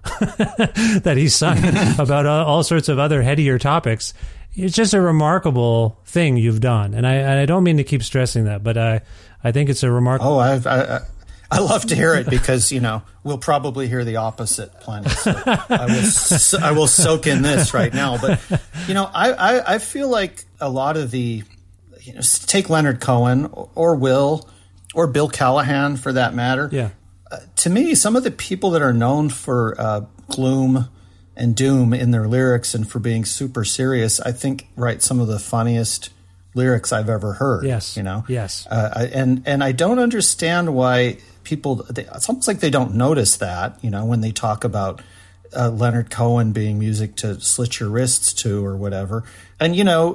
that he sung about all, all sorts of other headier topics, it's just a remarkable thing you've done. And I, I don't mean to keep stressing that, but I, I think it's a remarkable... Oh, I've, I, I, I love to hear it because, you know, we'll probably hear the opposite plenty. So I will so, I will soak in this right now. But, you know, I, I, I feel like a lot of the, you know, take Leonard Cohen or, or Will or Bill Callahan for that matter. Yeah. uh, to me, some of the people that are known for uh, gloom and doom in their lyrics and for being super serious, I think write some of the funniest lyrics I've ever heard. Yes. You know? Yes. Uh, I, and, and I don't understand why people, they, it's almost like they don't notice that, you know, when they talk about uh, Leonard Cohen being music to slit your wrists to or whatever. And, you know,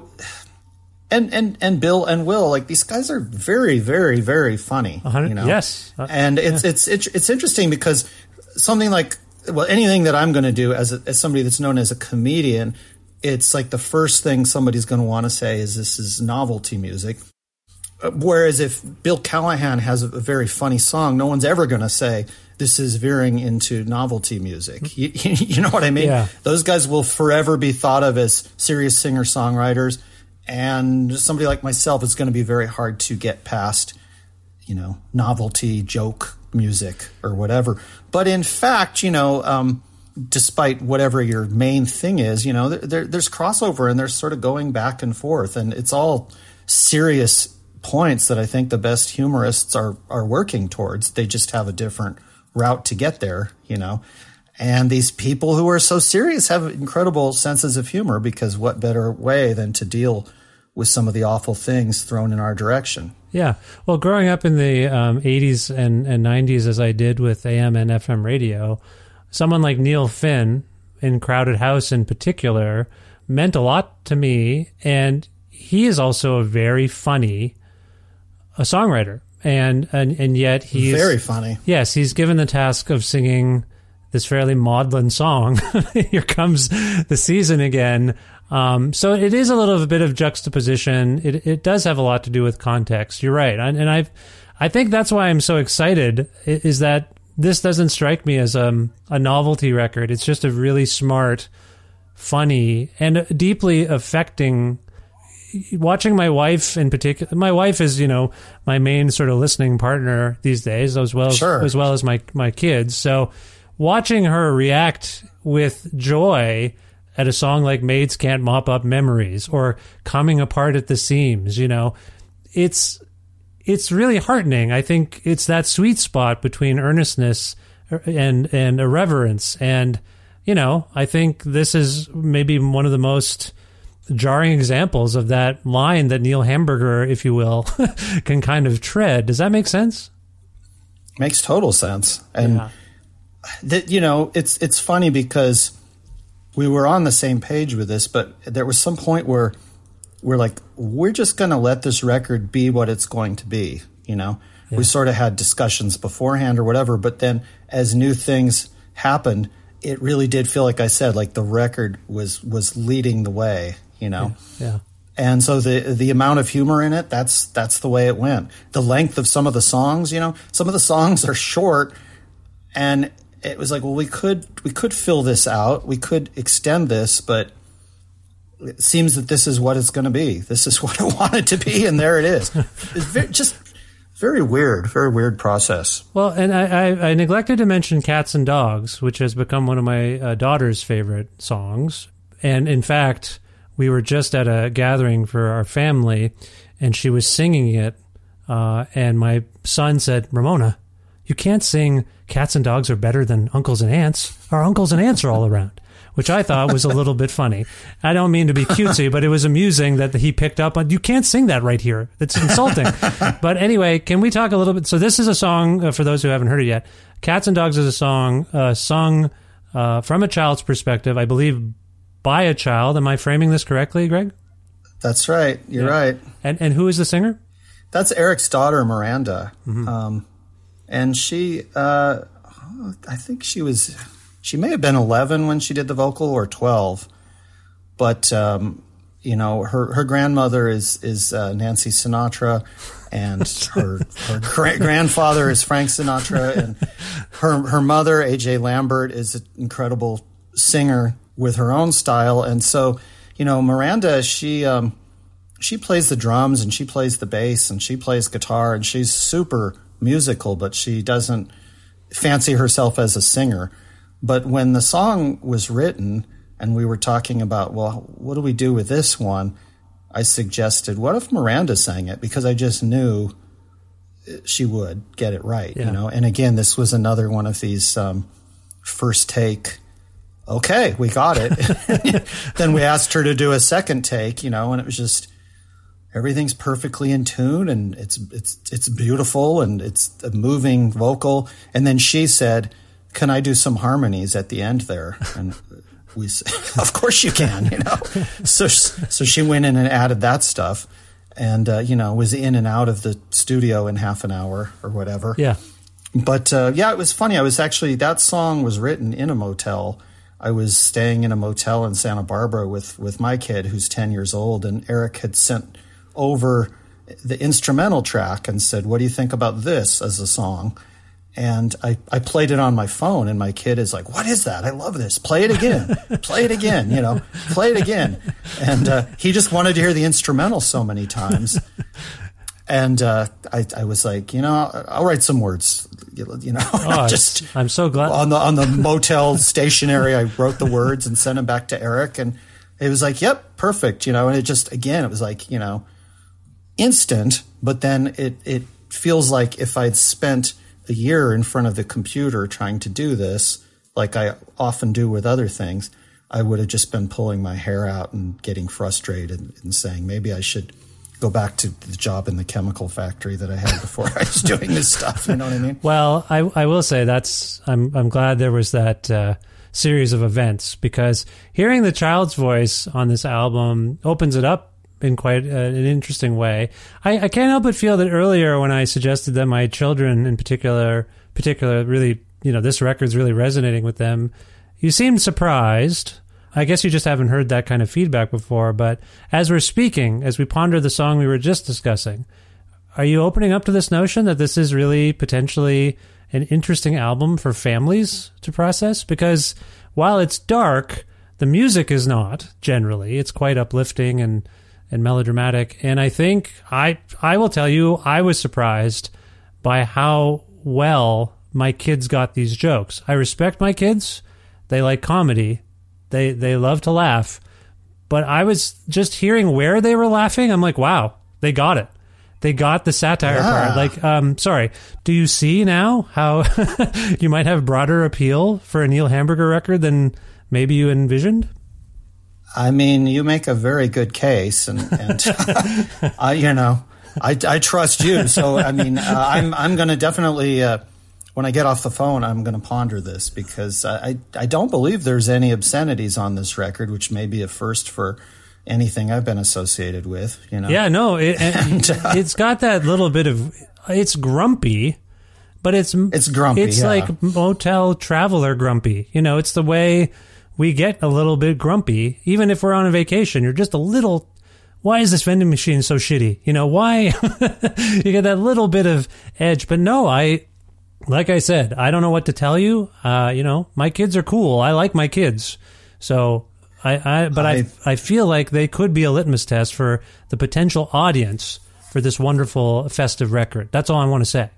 and, and, and Bill and Will, like these guys are very, very, very funny. You know? Yes. Uh, and it's, yeah. it's, it's, it's interesting because something like, well, anything that I'm going to do as, a, as somebody that's known as a comedian, it's like the first thing somebody's going to want to say is this is novelty music. Whereas if Bill Callahan has a very funny song, no one's ever going to say this is veering into novelty music. You, you know what I mean? Yeah. Those guys will forever be thought of as serious singer-songwriters. And somebody like myself, it's going to be very hard to get past, you know, novelty joke music or whatever. But in fact, you know, um, despite whatever your main thing is, you know, there, there, there's crossover and there's sort of going back and forth. And it's all serious points that I think the best humorists are, are working towards. They just have a different route to get there, you know. And these people who are so serious have incredible senses of humor because what better way than to deal with some of the awful things thrown in our direction. Yeah. Well, growing up in the um, eighties and, and nineties, as I did with A M and F M radio, someone like Neil Finn, in Crowded House in particular, meant a lot to me. And he is also a very funny a songwriter. And, and, and yet he's... Very funny. Yes, he's given the task of singing this fairly maudlin song. Here comes the season again. Um, so it is a little bit of juxtaposition. It it does have a lot to do with context. You're right, and, and I, I think that's why I'm so excited. Is that this doesn't strike me as a a novelty record. It's just a really smart, funny, and deeply affecting. Watching my wife in particular, my wife is, you know, my main sort of listening partner these days, as well as, sure. as well as my my kids. So watching her react with joy at a song like Maids Can't Mop Up Memories or Coming Apart at the Seams, you know, it's it's really heartening. I think it's that sweet spot between earnestness and and irreverence. And, you know, I think this is maybe one of the most jarring examples of that line that Neil Hamburger, if you will, can kind of tread. Does that make sense? Makes total sense. And yeah. that, you know, it's it's funny because we were on the same page with this, but there was some point where we're like, we're just going to let this record be what it's going to be. You know, yeah. We sort of had discussions beforehand or whatever, but then as new things happened, it really did feel like I said, like the record was was leading the way. You know, yeah. yeah. And so the the amount of humor in it, that's that's the way it went. The length of some of the songs, you know, some of the songs are short, and it was like, well, we could we could fill this out, we could extend this, but it seems that this is what it's going to be. This is what I wanted to be, and there it is. It's very, just very weird, very weird process. Well, and I, I, I neglected to mention Cats and Dogs, which has become one of my uh, daughter's favorite songs, and in fact, we were just at a gathering for our family, and she was singing it, uh, and my son said, Ramona, you can't sing Cats and Dogs are better than uncles and aunts. Our uncles and aunts are all around, which I thought was a little bit funny. I don't mean to be cutesy, but it was amusing that he picked up on, you can't sing that right here. That's insulting. But anyway, can we talk a little bit? So this is a song, uh, for those who haven't heard it yet. Cats and Dogs is a song uh, sung uh, from a child's perspective, I believe, by a child. Am I framing this correctly, Greg? That's right. You're yeah. right. And and who is the singer? That's Eric's daughter, Miranda. Mm-hmm. Um, and she, uh, I think she was, she may have been eleven when she did the vocal, or twelve. But, um, you know, her, her grandmother is, is uh, Nancy Sinatra, and her, her gra- grandfather is Frank Sinatra, and her, her mother, A J Lambert, is an incredible singer with her own style. And so, you know, Miranda, she um, she plays the drums and she plays the bass and she plays guitar, and she's super musical, but she doesn't fancy herself as a singer. But when the song was written and we were talking about, well, what do we do with this one? I suggested, what if Miranda sang it? Because I just knew she would get it right, Yeah. you know. And again, this was another one of these um, first take. Okay, we got it. Then we asked her to do a second take, you know, and it was just everything's perfectly in tune, and it's it's it's beautiful, and it's a moving vocal. And then she said, "Can I do some harmonies at the end there?" And we said, "Of course you can," you know. So so she went in and added that stuff, and uh, you know, was in and out of the studio in half an hour or whatever. Yeah. But uh, yeah, it was funny. I was actually that song was written in a motel. I was staying in a motel in Santa Barbara with with my kid who's ten years old, and Eric had sent over the instrumental track and said, "What do you think about this as a song?" And I, I played it on my phone, and my kid is like, "What is that? I love this. Play it again. Play it again. You know, play it again." And uh, he just wanted to hear the instrumental so many times. And uh, I, I was like, you know, I'll, I'll write some words. You know, oh, just I'm so glad on the on the motel stationery. I wrote the words and sent them back to Eric, and it was like, "Yep, perfect." You know, and it just again, it was like, you know, instant. But then it it feels like if I'd spent a year in front of the computer trying to do this, like I often do with other things, I would have just been pulling my hair out and getting frustrated and saying, maybe I should go back to the job in the chemical factory that I had before I was doing this stuff. You know what I mean? Well, I I will say that's I'm I'm glad there was that uh, series of events, because hearing the child's voice on this album opens it up in quite uh, an interesting way. I, I can't help but feel that earlier when I suggested that my children in particular, particular really, you know, this record's really resonating with them, you seemed surprised. I guess you just haven't heard that kind of feedback before, but as we're speaking, as we ponder the song we were just discussing, are you opening up to this notion that this is really potentially an interesting album for families to process? Because while it's dark, the music is not, generally. It's quite uplifting and and melodramatic. And I think, I I will tell you, I was surprised by how well my kids got these jokes. I respect my kids. They like comedy. They they love to laugh. But I was just hearing where they were laughing. I'm like, wow, they got it. They got the satire yeah. part. Like, um, sorry, do you see now how you might have broader appeal for a Neil Hamburger record than maybe you envisioned? I mean, you make a very good case, and, and I, you know, I, I trust you. So, I mean, uh, I'm I'm going to definitely, uh, when I get off the phone, I'm going to ponder this, because I I don't believe there's any obscenities on this record, which may be a first for anything I've been associated with. You know, yeah, no, it, and, uh, it's got that little bit of, it's grumpy, but it's it's grumpy. It's yeah. like motel traveler grumpy. You know, it's the way we get a little bit grumpy, even if we're on a vacation. You're just a little, why is this vending machine so shitty? You know, why? You get that little bit of edge. But no, I, like I said, I don't know what to tell you. Uh, you know, my kids are cool. I like my kids. So I, I but I, I, I feel like they could be a litmus test for the potential audience for this wonderful festive record. That's all I want to say.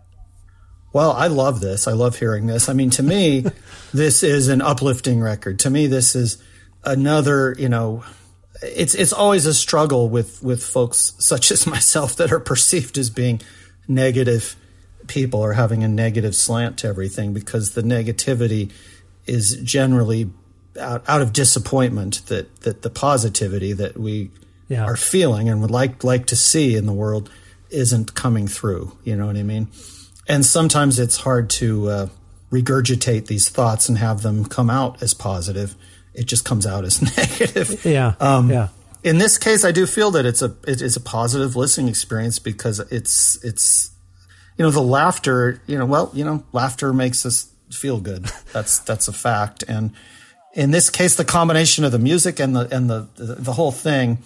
Well, I love this. I love hearing this. I mean, to me, this is an uplifting record. To me, this is another, you know, it's it's always a struggle with, with folks such as myself that are perceived as being negative people or having a negative slant to everything, because the negativity is generally out, out of disappointment that, that the positivity that we yeah. are feeling and would like like to see in the world isn't coming through. You know what I mean? And sometimes it's hard to uh, regurgitate these thoughts and have them come out as positive. It just comes out as negative. Yeah, um, yeah. In this case, I do feel that it's a it is a positive listening experience, because it's it's you know the laughter. You know, well, you know, laughter makes us feel good. That's that's a fact. And in this case, the combination of the music and the and the the, the whole thing,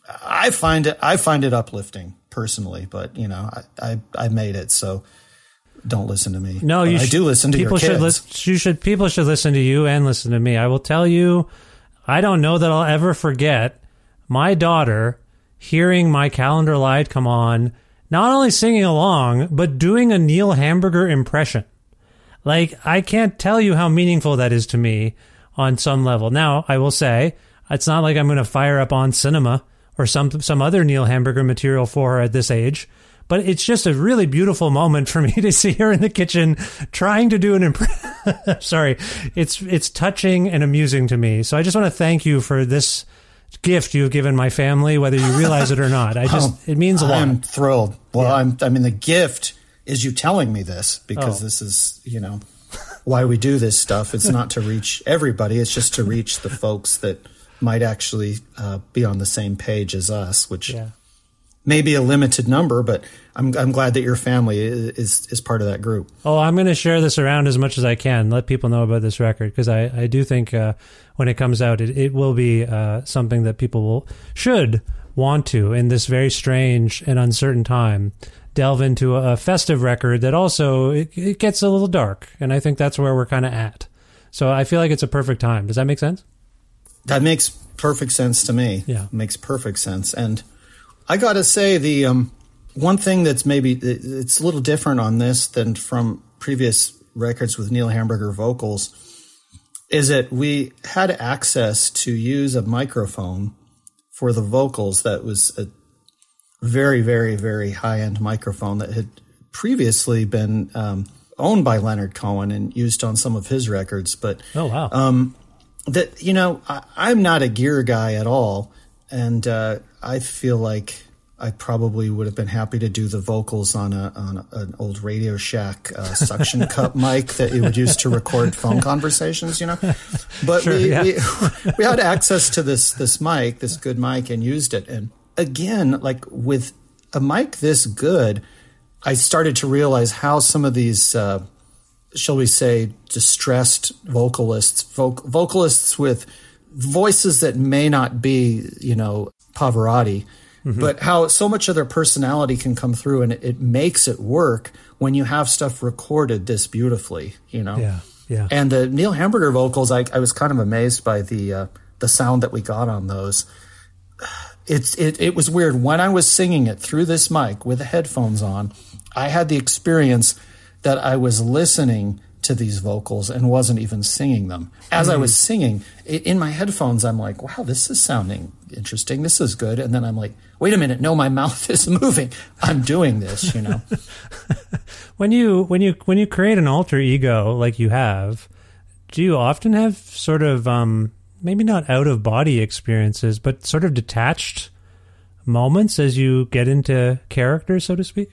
I find it I find it uplifting personally. But you know, I I, I made it so. Don't listen to me. No, but you I sh- do listen to people your kids. Should li- you should people should listen to you and listen to me. I will tell you, I don't know that I'll ever forget my daughter hearing My Calendar Lied come on, not only singing along, but doing a Neil Hamburger impression. Like, I can't tell you how meaningful that is to me on some level. Now, I will say, it's not like I'm going to fire up On Cinema or some some other Neil Hamburger material for her at this age. but it's just a really beautiful moment for me to see her in the kitchen trying to do an imp- sorry, it's it's touching and amusing to me. So I just want to thank you for this gift you've given my family, whether you realize it or not. I just oh, it means a lot. I'm thrilled. Well, yeah. I'm I mean the gift is you telling me this, because oh. this is, you know, why we do this stuff. It's not to reach everybody. It's just to reach the folks that might actually uh, be on the same page as us, which yeah. may be a limited number, but I'm I'm glad that your family is is part of that group. Oh, I'm going to share this around as much as I can. Let people know about this record, because I, I do think uh, when it comes out, it, it will be uh, something that people will should want to, in this very strange and uncertain time, delve into a festive record that also it, it gets a little dark, and I think that's where we're kind of at. So I feel like it's a perfect time. Does that make sense? That makes perfect sense to me. Yeah, makes perfect sense. And I got to say, the um, one thing that's maybe it's a little different on this than from previous records with Neil Hamburger vocals is that we had access to use a microphone for the vocals that was a very, very, very high-end microphone that had previously been um, owned by Leonard Cohen and used on some of his records. But oh wow, um, that you know, I, I'm not a gear guy at all, and uh, I feel like I probably would have been happy to do the vocals on a on a, an old Radio Shack uh, suction cup mic that you would use to record phone conversations, you know. But sure, we, yeah. we we had access to this this mic, this good mic, and used it. And again, like with a mic this good, I started to realize how some of these, uh, shall we say, distressed vocalists, voc- vocalists with voices that may not be, you know, Pavarotti, mm-hmm. but how so much of their personality can come through, and it, it makes it work when you have stuff recorded this beautifully, you know? Yeah, yeah. And the Neil Hamburger vocals, I, I was kind of amazed by the uh, the sound that we got on those. It's it, it was weird. When I was singing it through this mic with the headphones on, I had the experience that I was listening to these vocals and wasn't even singing them. As mm. I was singing, in my headphones, I'm like, wow, this is sounding interesting. This is good. And then I'm like, wait a minute. No, my mouth is moving. I'm doing this, you know. when you when you when you create an alter ego like you have, do you often have sort of um maybe not out-of-body experiences, but sort of detached moments as you get into character, so to speak?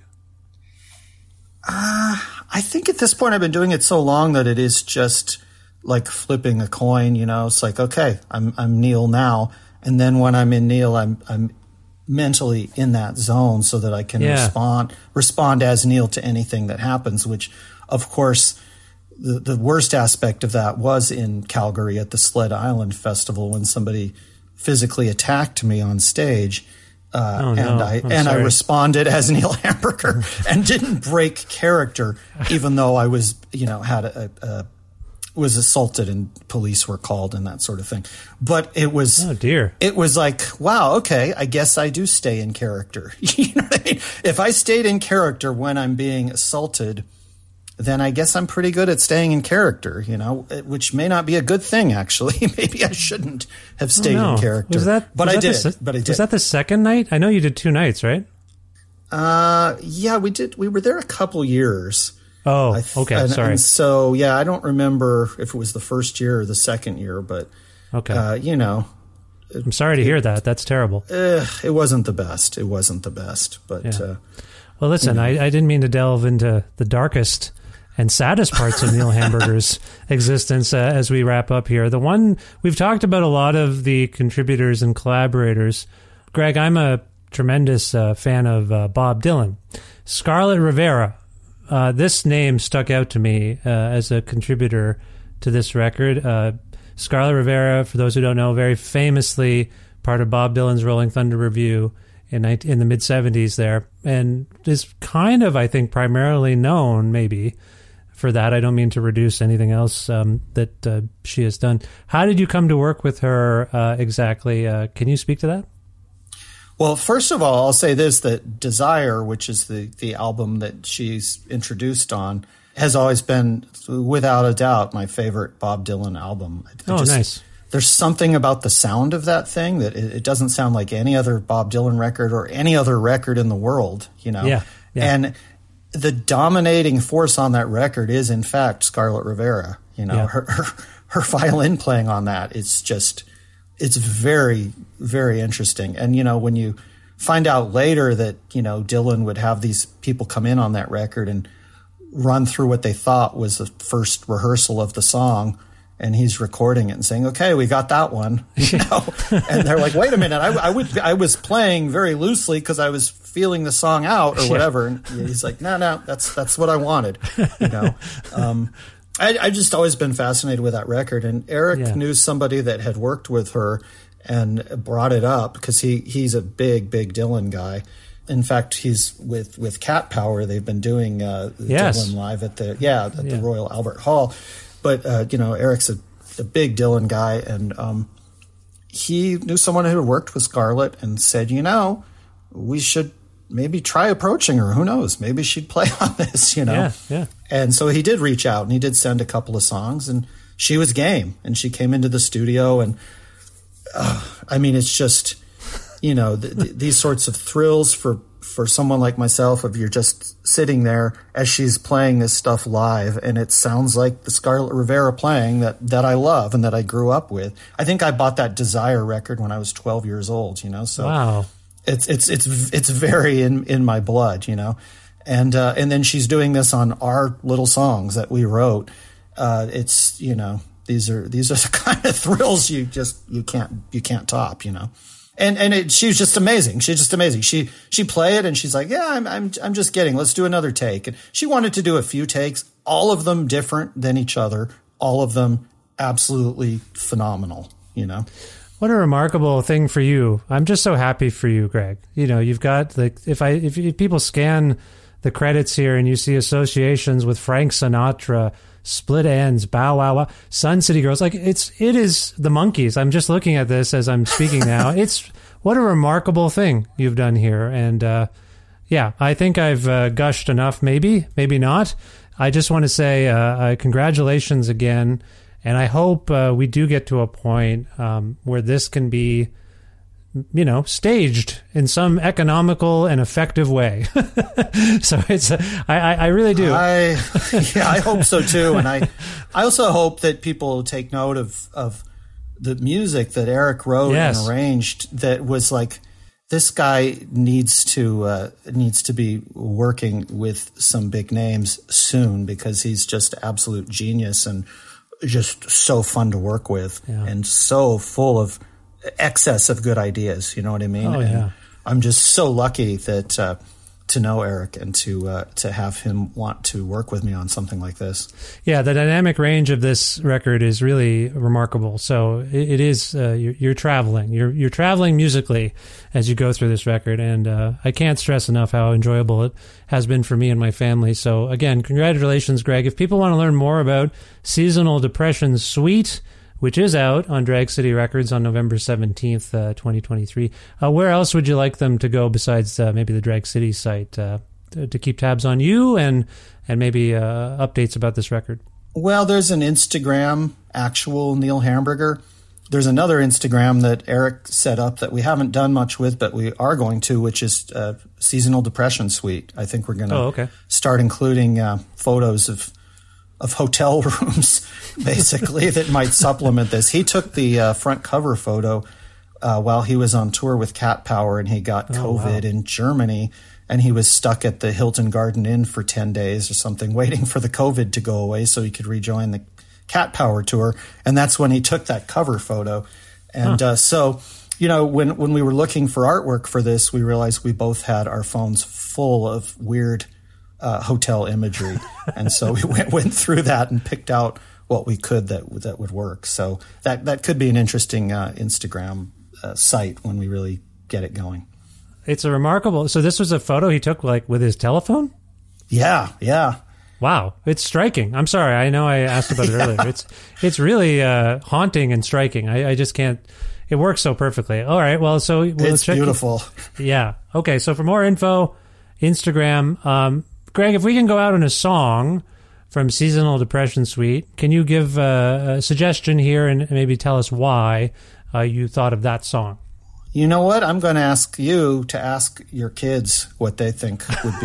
Uh, I think at this point I've been doing it so long that it is just like flipping a coin, you know? It's like, okay, I'm I'm Neil now. And then when I'm in Neil, I'm I'm mentally in that zone so that I can yeah. respond respond as Neil to anything that happens, which, of course, The, the worst aspect of that was in Calgary at the Sled Island Festival when somebody physically attacked me on stage. Uh, oh, no. and I I'm and sorry. I responded as Neil Hamburger and didn't break character, even though I was, you know, had a, a was assaulted and police were called and that sort of thing. But it was, oh dear, it was like, wow, okay, I guess I do stay in character. You know what I mean? If I stayed in character when I'm being assaulted, then I guess I'm pretty good at staying in character, you know, which may not be a good thing, actually. Maybe I shouldn't have stayed oh, no. in character. Was that, but was I that did. The, but I did. Was that the second night? I know you did two nights, right? Uh, yeah, we did. We were there a couple years. Oh, th- okay. And, sorry. And so, yeah, I don't remember if it was the first year or the second year, but, okay. uh, you know. I'm sorry to hear that. That's terrible. Uh, it wasn't the best. It wasn't the best. But, yeah. uh, well, listen, you know. I, I didn't mean to delve into the darkest and saddest parts of Neil Hamburger's existence uh, as we wrap up here. The one we've talked about a lot of the contributors and collaborators. Greg, I'm a tremendous uh, fan of uh, Bob Dylan. Scarlett Rivera, uh, this name stuck out to me uh, as a contributor to this record. Uh, Scarlett Rivera, for those who don't know, very famously part of Bob Dylan's Rolling Thunder Revue in in the mid seventies there, and is kind of, I think, primarily known maybe for that. I don't mean to reduce anything else um, that uh, she has done. How did you come to work with her uh, exactly? Uh, can you speak to that? Well, first of all, I'll say this, that Desire, which is the, the album that she's introduced on, has always been, without a doubt, my favorite Bob Dylan album. I oh, just, nice. There's something about the sound of that thing that it, it doesn't sound like any other Bob Dylan record or any other record in the world, you know? Yeah. Yeah. And the dominating force on that record is, in fact, Scarlett Rivera. You know, Yeah. her, her her violin playing on that, it's just, it's very, very interesting. And, you know, when you find out later that, you know, Dylan would have these people come in on that record and run through what they thought was the first rehearsal of the song, and he's recording it and saying, okay, we got that one. You know? And they're like, wait a minute, I, I, would, I was playing very loosely because I was feeling the song out or whatever. And he's like, no, no, that's that's what I wanted. You know, um, I, I've just always been fascinated with that record. And Eric Yeah. knew somebody that had worked with her and brought it up because he, he's a big, big Dylan guy. In fact, he's with, with Cat Power. They've been doing uh, Yes. Dylan live at the yeah at Yeah. the Royal Albert Hall. But uh, you know, Eric's a, a big Dylan guy, and um, he knew someone who had worked with Scarlett and said, you know, we should maybe try approaching her. Who knows? Maybe she'd play on this. You know. Yeah, yeah. And so he did reach out, and he did send a couple of songs, and she was game, and she came into the studio, and uh, I mean, it's just, you know, th- th- these sorts of thrills for, for someone like myself, if you're just sitting there as she's playing this stuff live, and it sounds like the Scarlett Rivera playing that, that I love and that I grew up with. I think I bought that Desire record when I was twelve years old, you know, so Wow. it's, it's, it's, it's very in, in my blood, you know. And, uh, and then she's doing this on our little songs that we wrote. Uh, it's, you know, these are, these are the kind of thrills you just, you can't, you can't top, you know. And, and it, she was just amazing. She's just amazing. She, she played and she's like, yeah, I'm, I'm, I'm just kidding. Let's do another take. And she wanted to do a few takes, all of them different than each other, all of them absolutely phenomenal, you know. What a remarkable thing for you. I'm just so happy for you, Greg. You know, you've got like, if I, if, if people scan the credits here and you see associations with Frank Sinatra, Split Ends, Bow Wow Wow, Sun City Girls, like it's, it is the Monkees. I'm just looking at this as I'm speaking now. It's, what a remarkable thing you've done here. And, uh, yeah, I think I've uh, gushed enough, maybe, maybe not. I just want to say, uh, uh, congratulations again. And I hope uh, we do get to a point um, where this can be, you know, staged in some economical and effective way. So it's, uh, I, I really do. I, yeah, I hope so too. And I, I also hope that people take note of, of the music that Eric wrote Yes. and arranged that was like, this guy needs to, uh, needs to be working with some big names soon because he's just absolute genius and just so fun to work with Yeah. and so full of excess of good ideas. You know what I mean? Oh, And yeah. I'm just so lucky that, uh, to know Eric and to, uh, to have him want to work with me on something like this. Yeah, the dynamic range of this record is really remarkable. So it, it is, uh, you're, you're traveling. You're you're traveling musically as you go through this record. And uh, I can't stress enough how enjoyable it has been for me and my family. So again, congratulations, Greg. If people want to learn more about Seasonal Depression Suite, which is out on Drag City Records on November seventeenth, uh, twenty twenty-three. Uh, where else would you like them to go besides uh, maybe the Drag City site uh, to, to keep tabs on you and and maybe uh, updates about this record? Well, there's an Instagram, actual Neil Hamburger. There's another Instagram that Eric set up that we haven't done much with, but we are going to, which is uh, Seasonal Depression Suite. I think we're going to Oh, okay. start including uh, photos of of hotel rooms, basically, that might supplement this. He took the uh, front cover photo uh, while he was on tour with Cat Power, and he got COVID wow. in Germany, and he was stuck at the Hilton Garden Inn for ten days or something, waiting for the COVID to go away so he could rejoin the Cat Power tour. And that's when he took that cover photo. And huh. uh, so, you know, when, when we were looking for artwork for this, we realized we both had our phones full of weird Uh, hotel imagery, and so we went went through that and picked out what we could that that would work. So that that could be an interesting uh, Instagram uh, site when we really get it going. It's a remarkable. So this was a photo he took like with his telephone? Yeah, yeah. Wow, it's striking. I'm sorry, I know I asked about it yeah. earlier. It's it's really uh, haunting and striking. I, I just can't. It works so perfectly. All right, well, so we'll it's check beautiful. It. Yeah. Okay. So for more info, Instagram. Um, Greg, if we can go out on a song from Seasonal Depression Suite, can you give uh, a suggestion here and maybe tell us why uh, you thought of that song? You know what? I'm going to ask you to ask your kids what they think would be the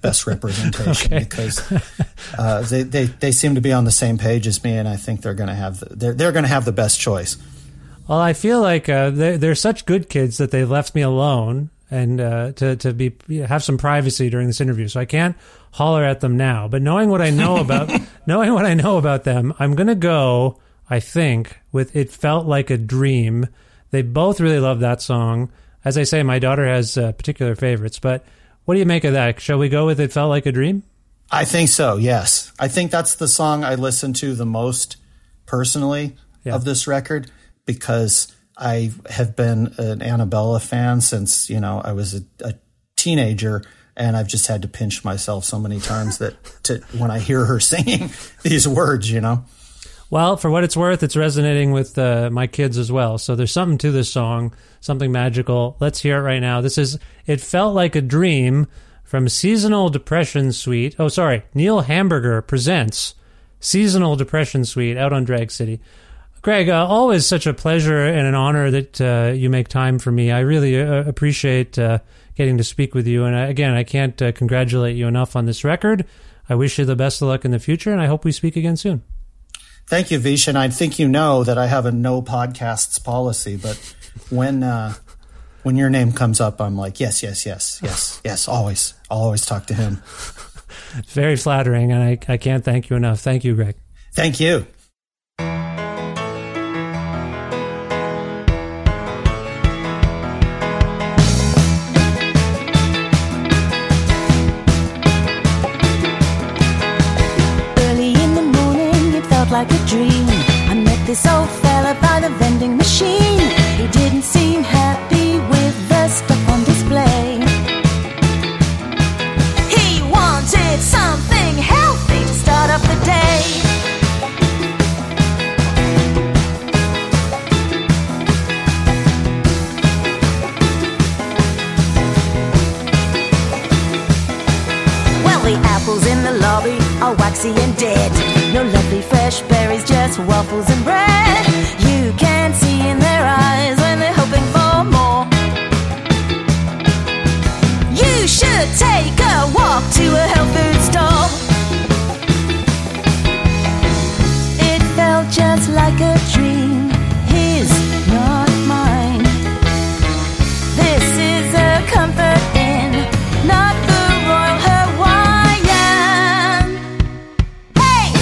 best representation Okay. because uh, they, they they seem to be on the same page as me, and I think they're going to have the, they're they're going to have the best choice. Well, I feel like uh, they're, they're such good kids that they left me alone and uh, to to be have some privacy during this interview, so I can't holler at them now. But knowing what I know about knowing what I know about them, I'm gonna go. I think with "It Felt Like a Dream." They both really love that song. As I say, my daughter has uh, particular favorites. But what do you make of that? Shall we go with "It Felt Like a Dream"? I think so. Yes, I think that's the song I listen to the most personally Yeah. of this record, because I have been an Annabella fan since, you know, I was a, a teenager, and I've just had to pinch myself so many times that to, when I hear her singing these words, you know. Well, for what it's worth, it's resonating with uh, my kids as well. So there's something to this song, something magical. Let's hear it right now. This is "It Felt Like a Dream" from Seasonal Depression Suite. Oh, sorry. Neil Hamburger presents Seasonal Depression Suite out on Drag City. Greg, uh, always such a pleasure and an honor that uh, you make time for me. I really uh, appreciate uh, getting to speak with you. And uh, again, I can't uh, congratulate you enough on this record. I wish you the best of luck in the future, and I hope we speak again soon. Thank you, Vish. And I think you know that I have a no podcasts policy, but when uh, when your name comes up, I'm like, yes, yes, yes, yes, yes, always. I'll always talk to him. It's very flattering, and I, I can't thank you enough. Thank you, Greg. Thank you. Like a dream, I met this old fella by the vending machine. He didn't seem happy with the stuff on display. He wanted something healthy to start off the day. Well, the apples in the lobby are waxy and dead. No lovely fresh berries, just waffles and bread. You can see in their eyes when they're hoping for more. You should take a walk to a health food store. It felt just like a dream, his, not mine. This is a comfort inn, not the Royal Hawaiian. Hey!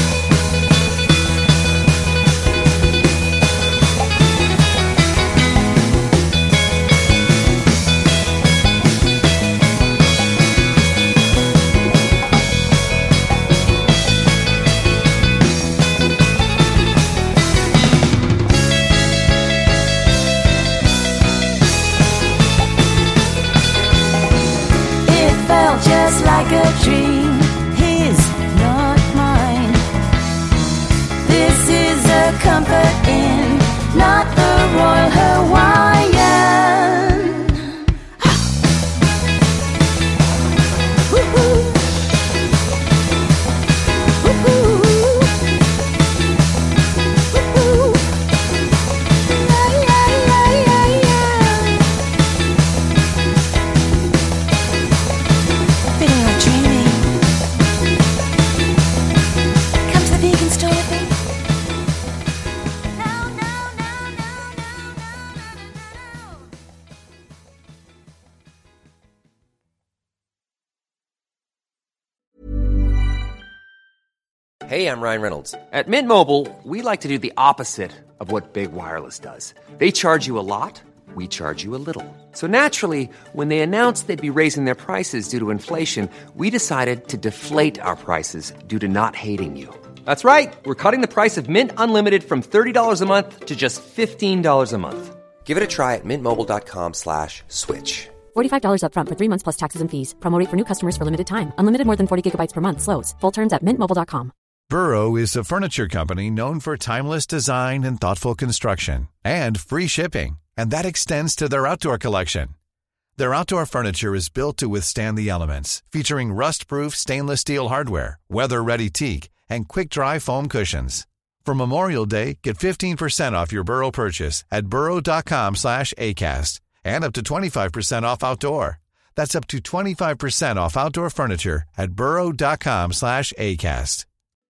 Just like a dream, his, not mine. This is a comfort inn, not the Royal Hawaiian. Woo-hoo. Woo-hoo. Woo-hoo. Yeah, yeah, yeah, yeah, yeah. Feeling like dreaming. Come to the vegan store with me. No, no, no, no, no, no, no, no. Hey, I'm Ryan Reynolds. At Mint Mobile, we like to do the opposite of what Big Wireless does. They charge you a lot, we charge you a little. So naturally, when they announced they'd be raising their prices due to inflation, we decided to deflate our prices due to not hating you. That's right. We're cutting the price of Mint Unlimited from thirty dollars a month to just fifteen dollars a month. Give it a try at mintmobile.com slash switch. forty-five dollars up front for three months plus taxes and fees. Promo rate for new customers for limited time. Unlimited more than forty gigabytes per month slows. Full terms at mint mobile dot com. Burrow is a furniture company known for timeless design and thoughtful construction and free shipping, and that extends to their outdoor collection. Their outdoor furniture is built to withstand the elements, featuring rust-proof stainless steel hardware, weather-ready teak, and quick-dry foam cushions. For Memorial Day, get fifteen percent off your Burrow purchase at burrow.com slash ACAST and up to twenty-five percent off outdoor. That's up to twenty-five percent off outdoor furniture at burrow.com slash ACAST.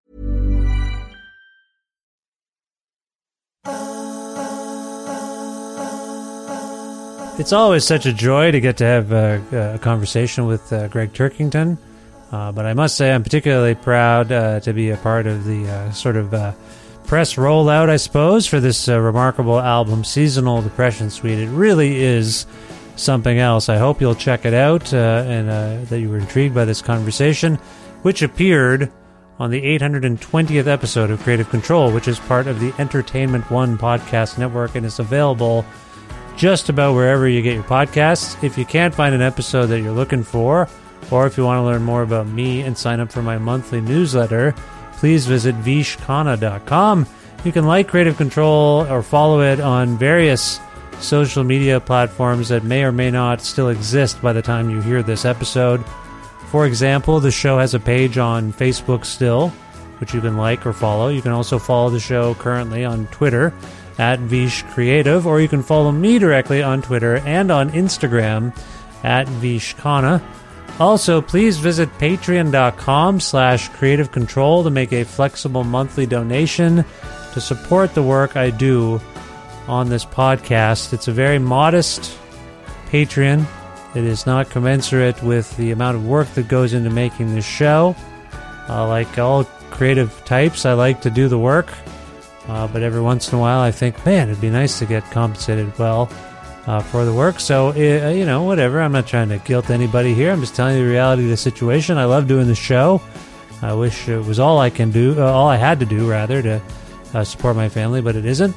It's always such a joy to get to have a, a conversation with uh, Gregg Turkington, uh, but I must say I'm particularly proud uh, to be a part of the uh, sort of uh, press rollout, I suppose, for this uh, remarkable album, Seasonal Depression Suite. It really is something else. I hope you'll check it out uh, and uh, that you were intrigued by this conversation, which appeared on the eight hundred twentieth episode of Creative Control, which is part of the Entertainment One podcast network and is available just about wherever you get your podcasts. If you can't find an episode that you're looking for, or if you want to learn more about me and sign up for my monthly newsletter, please visit vish khanna dot com. You can like Creative Control or follow it on various social media platforms that may or may not still exist by the time you hear this episode. For example, the show has a page on Facebook still, which you can like or follow. You can also follow the show currently on Twitter at Vish Creative, or you can follow me directly on Twitter and on Instagram at Vish Khanna. Also, please visit patreon.com slash creative control to make a flexible monthly donation to support the work I do on this podcast. It's a very modest Patreon. It is not commensurate with the amount of work that goes into making this show. Uh, like all creative types, I like to do the work. Uh, but every once in a while, I think, man, it'd be nice to get compensated well uh, for the work. So, uh, you know, whatever. I'm not trying to guilt anybody here. I'm just telling you the reality of the situation. I love doing the show. I wish it was all I can do, uh, all I had to do, rather, to uh, support my family, but it isn't.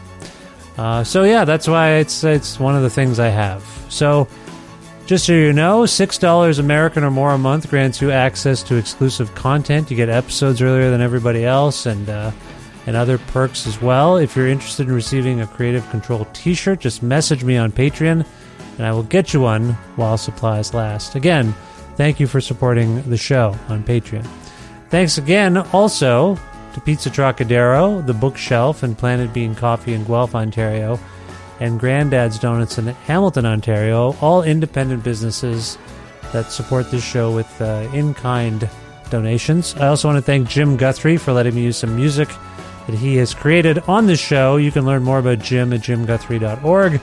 Uh, so, yeah, that's why it's it's one of the things I have. So, just so you know, six dollars American or more a month grants you access to exclusive content. You get episodes earlier than everybody else, and uh, and other perks as well. If you're interested in receiving a Creative Control t-shirt, just message me on Patreon, and I will get you one while supplies last. Again, thank you for supporting the show on Patreon. Thanks again also to Pizza Trocadero, The Bookshelf, and Planet Bean Coffee in Guelph, Ontario, and Granddad's Donuts in Hamilton, Ontario, all independent businesses that support this show with uh, in-kind donations. I also want to thank Jim Guthrie for letting me use some music that he has created on this show. You can learn more about Jim at jim guthrie dot org.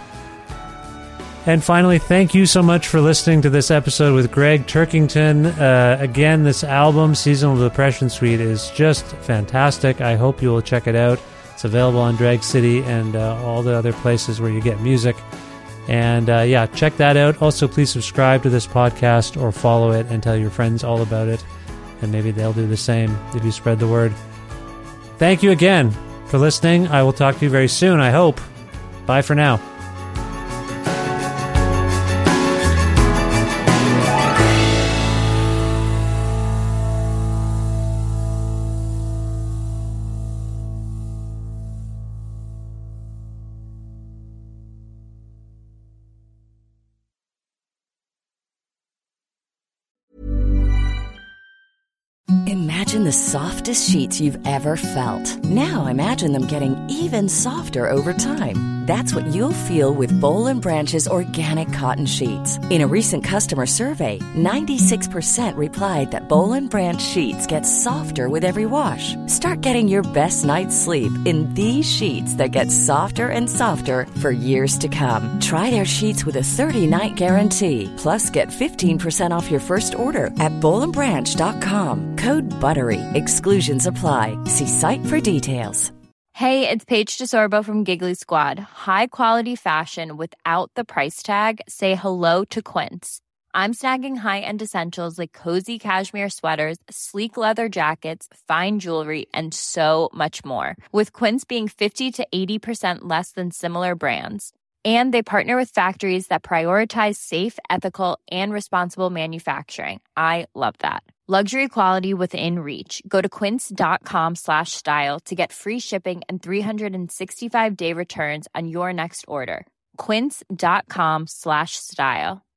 And finally, thank you so much for listening to this episode with Gregg Turkington. Uh, again, this album, Seasonal Depression Suite, is just fantastic. I hope you will check it out. It's available on Drag City and uh, all the other places where you get music. And uh, yeah, check that out. Also, please subscribe to this podcast or follow it and tell your friends all about it. And maybe they'll do the same if you spread the word. Thank you again for listening. I will talk to you very soon, I hope. Bye for now. Imagine the softest sheets you've ever felt. Now imagine them getting even softer over time. That's what you'll feel with Boll and Branch's organic cotton sheets. In a recent customer survey, ninety-six percent replied that Boll and Branch sheets get softer with every wash. Start getting your best night's sleep in these sheets that get softer and softer for years to come. Try their sheets with a thirty-night guarantee. Plus, get fifteen percent off your first order at boll and branch dot com. Code BUTTERY. Exclusions apply. See site for details. Hey, it's Paige DeSorbo from Giggly Squad. High quality fashion without the price tag. Say hello to Quince. I'm snagging high-end essentials like cozy cashmere sweaters, sleek leather jackets, fine jewelry, and so much more. With Quince being fifty to eighty percent less than similar brands. And they partner with factories that prioritize safe, ethical, and responsible manufacturing. I love that. Luxury quality within reach. Go to quince.com slash style to get free shipping and three sixty-five day returns on your next order. Quince.com slash style.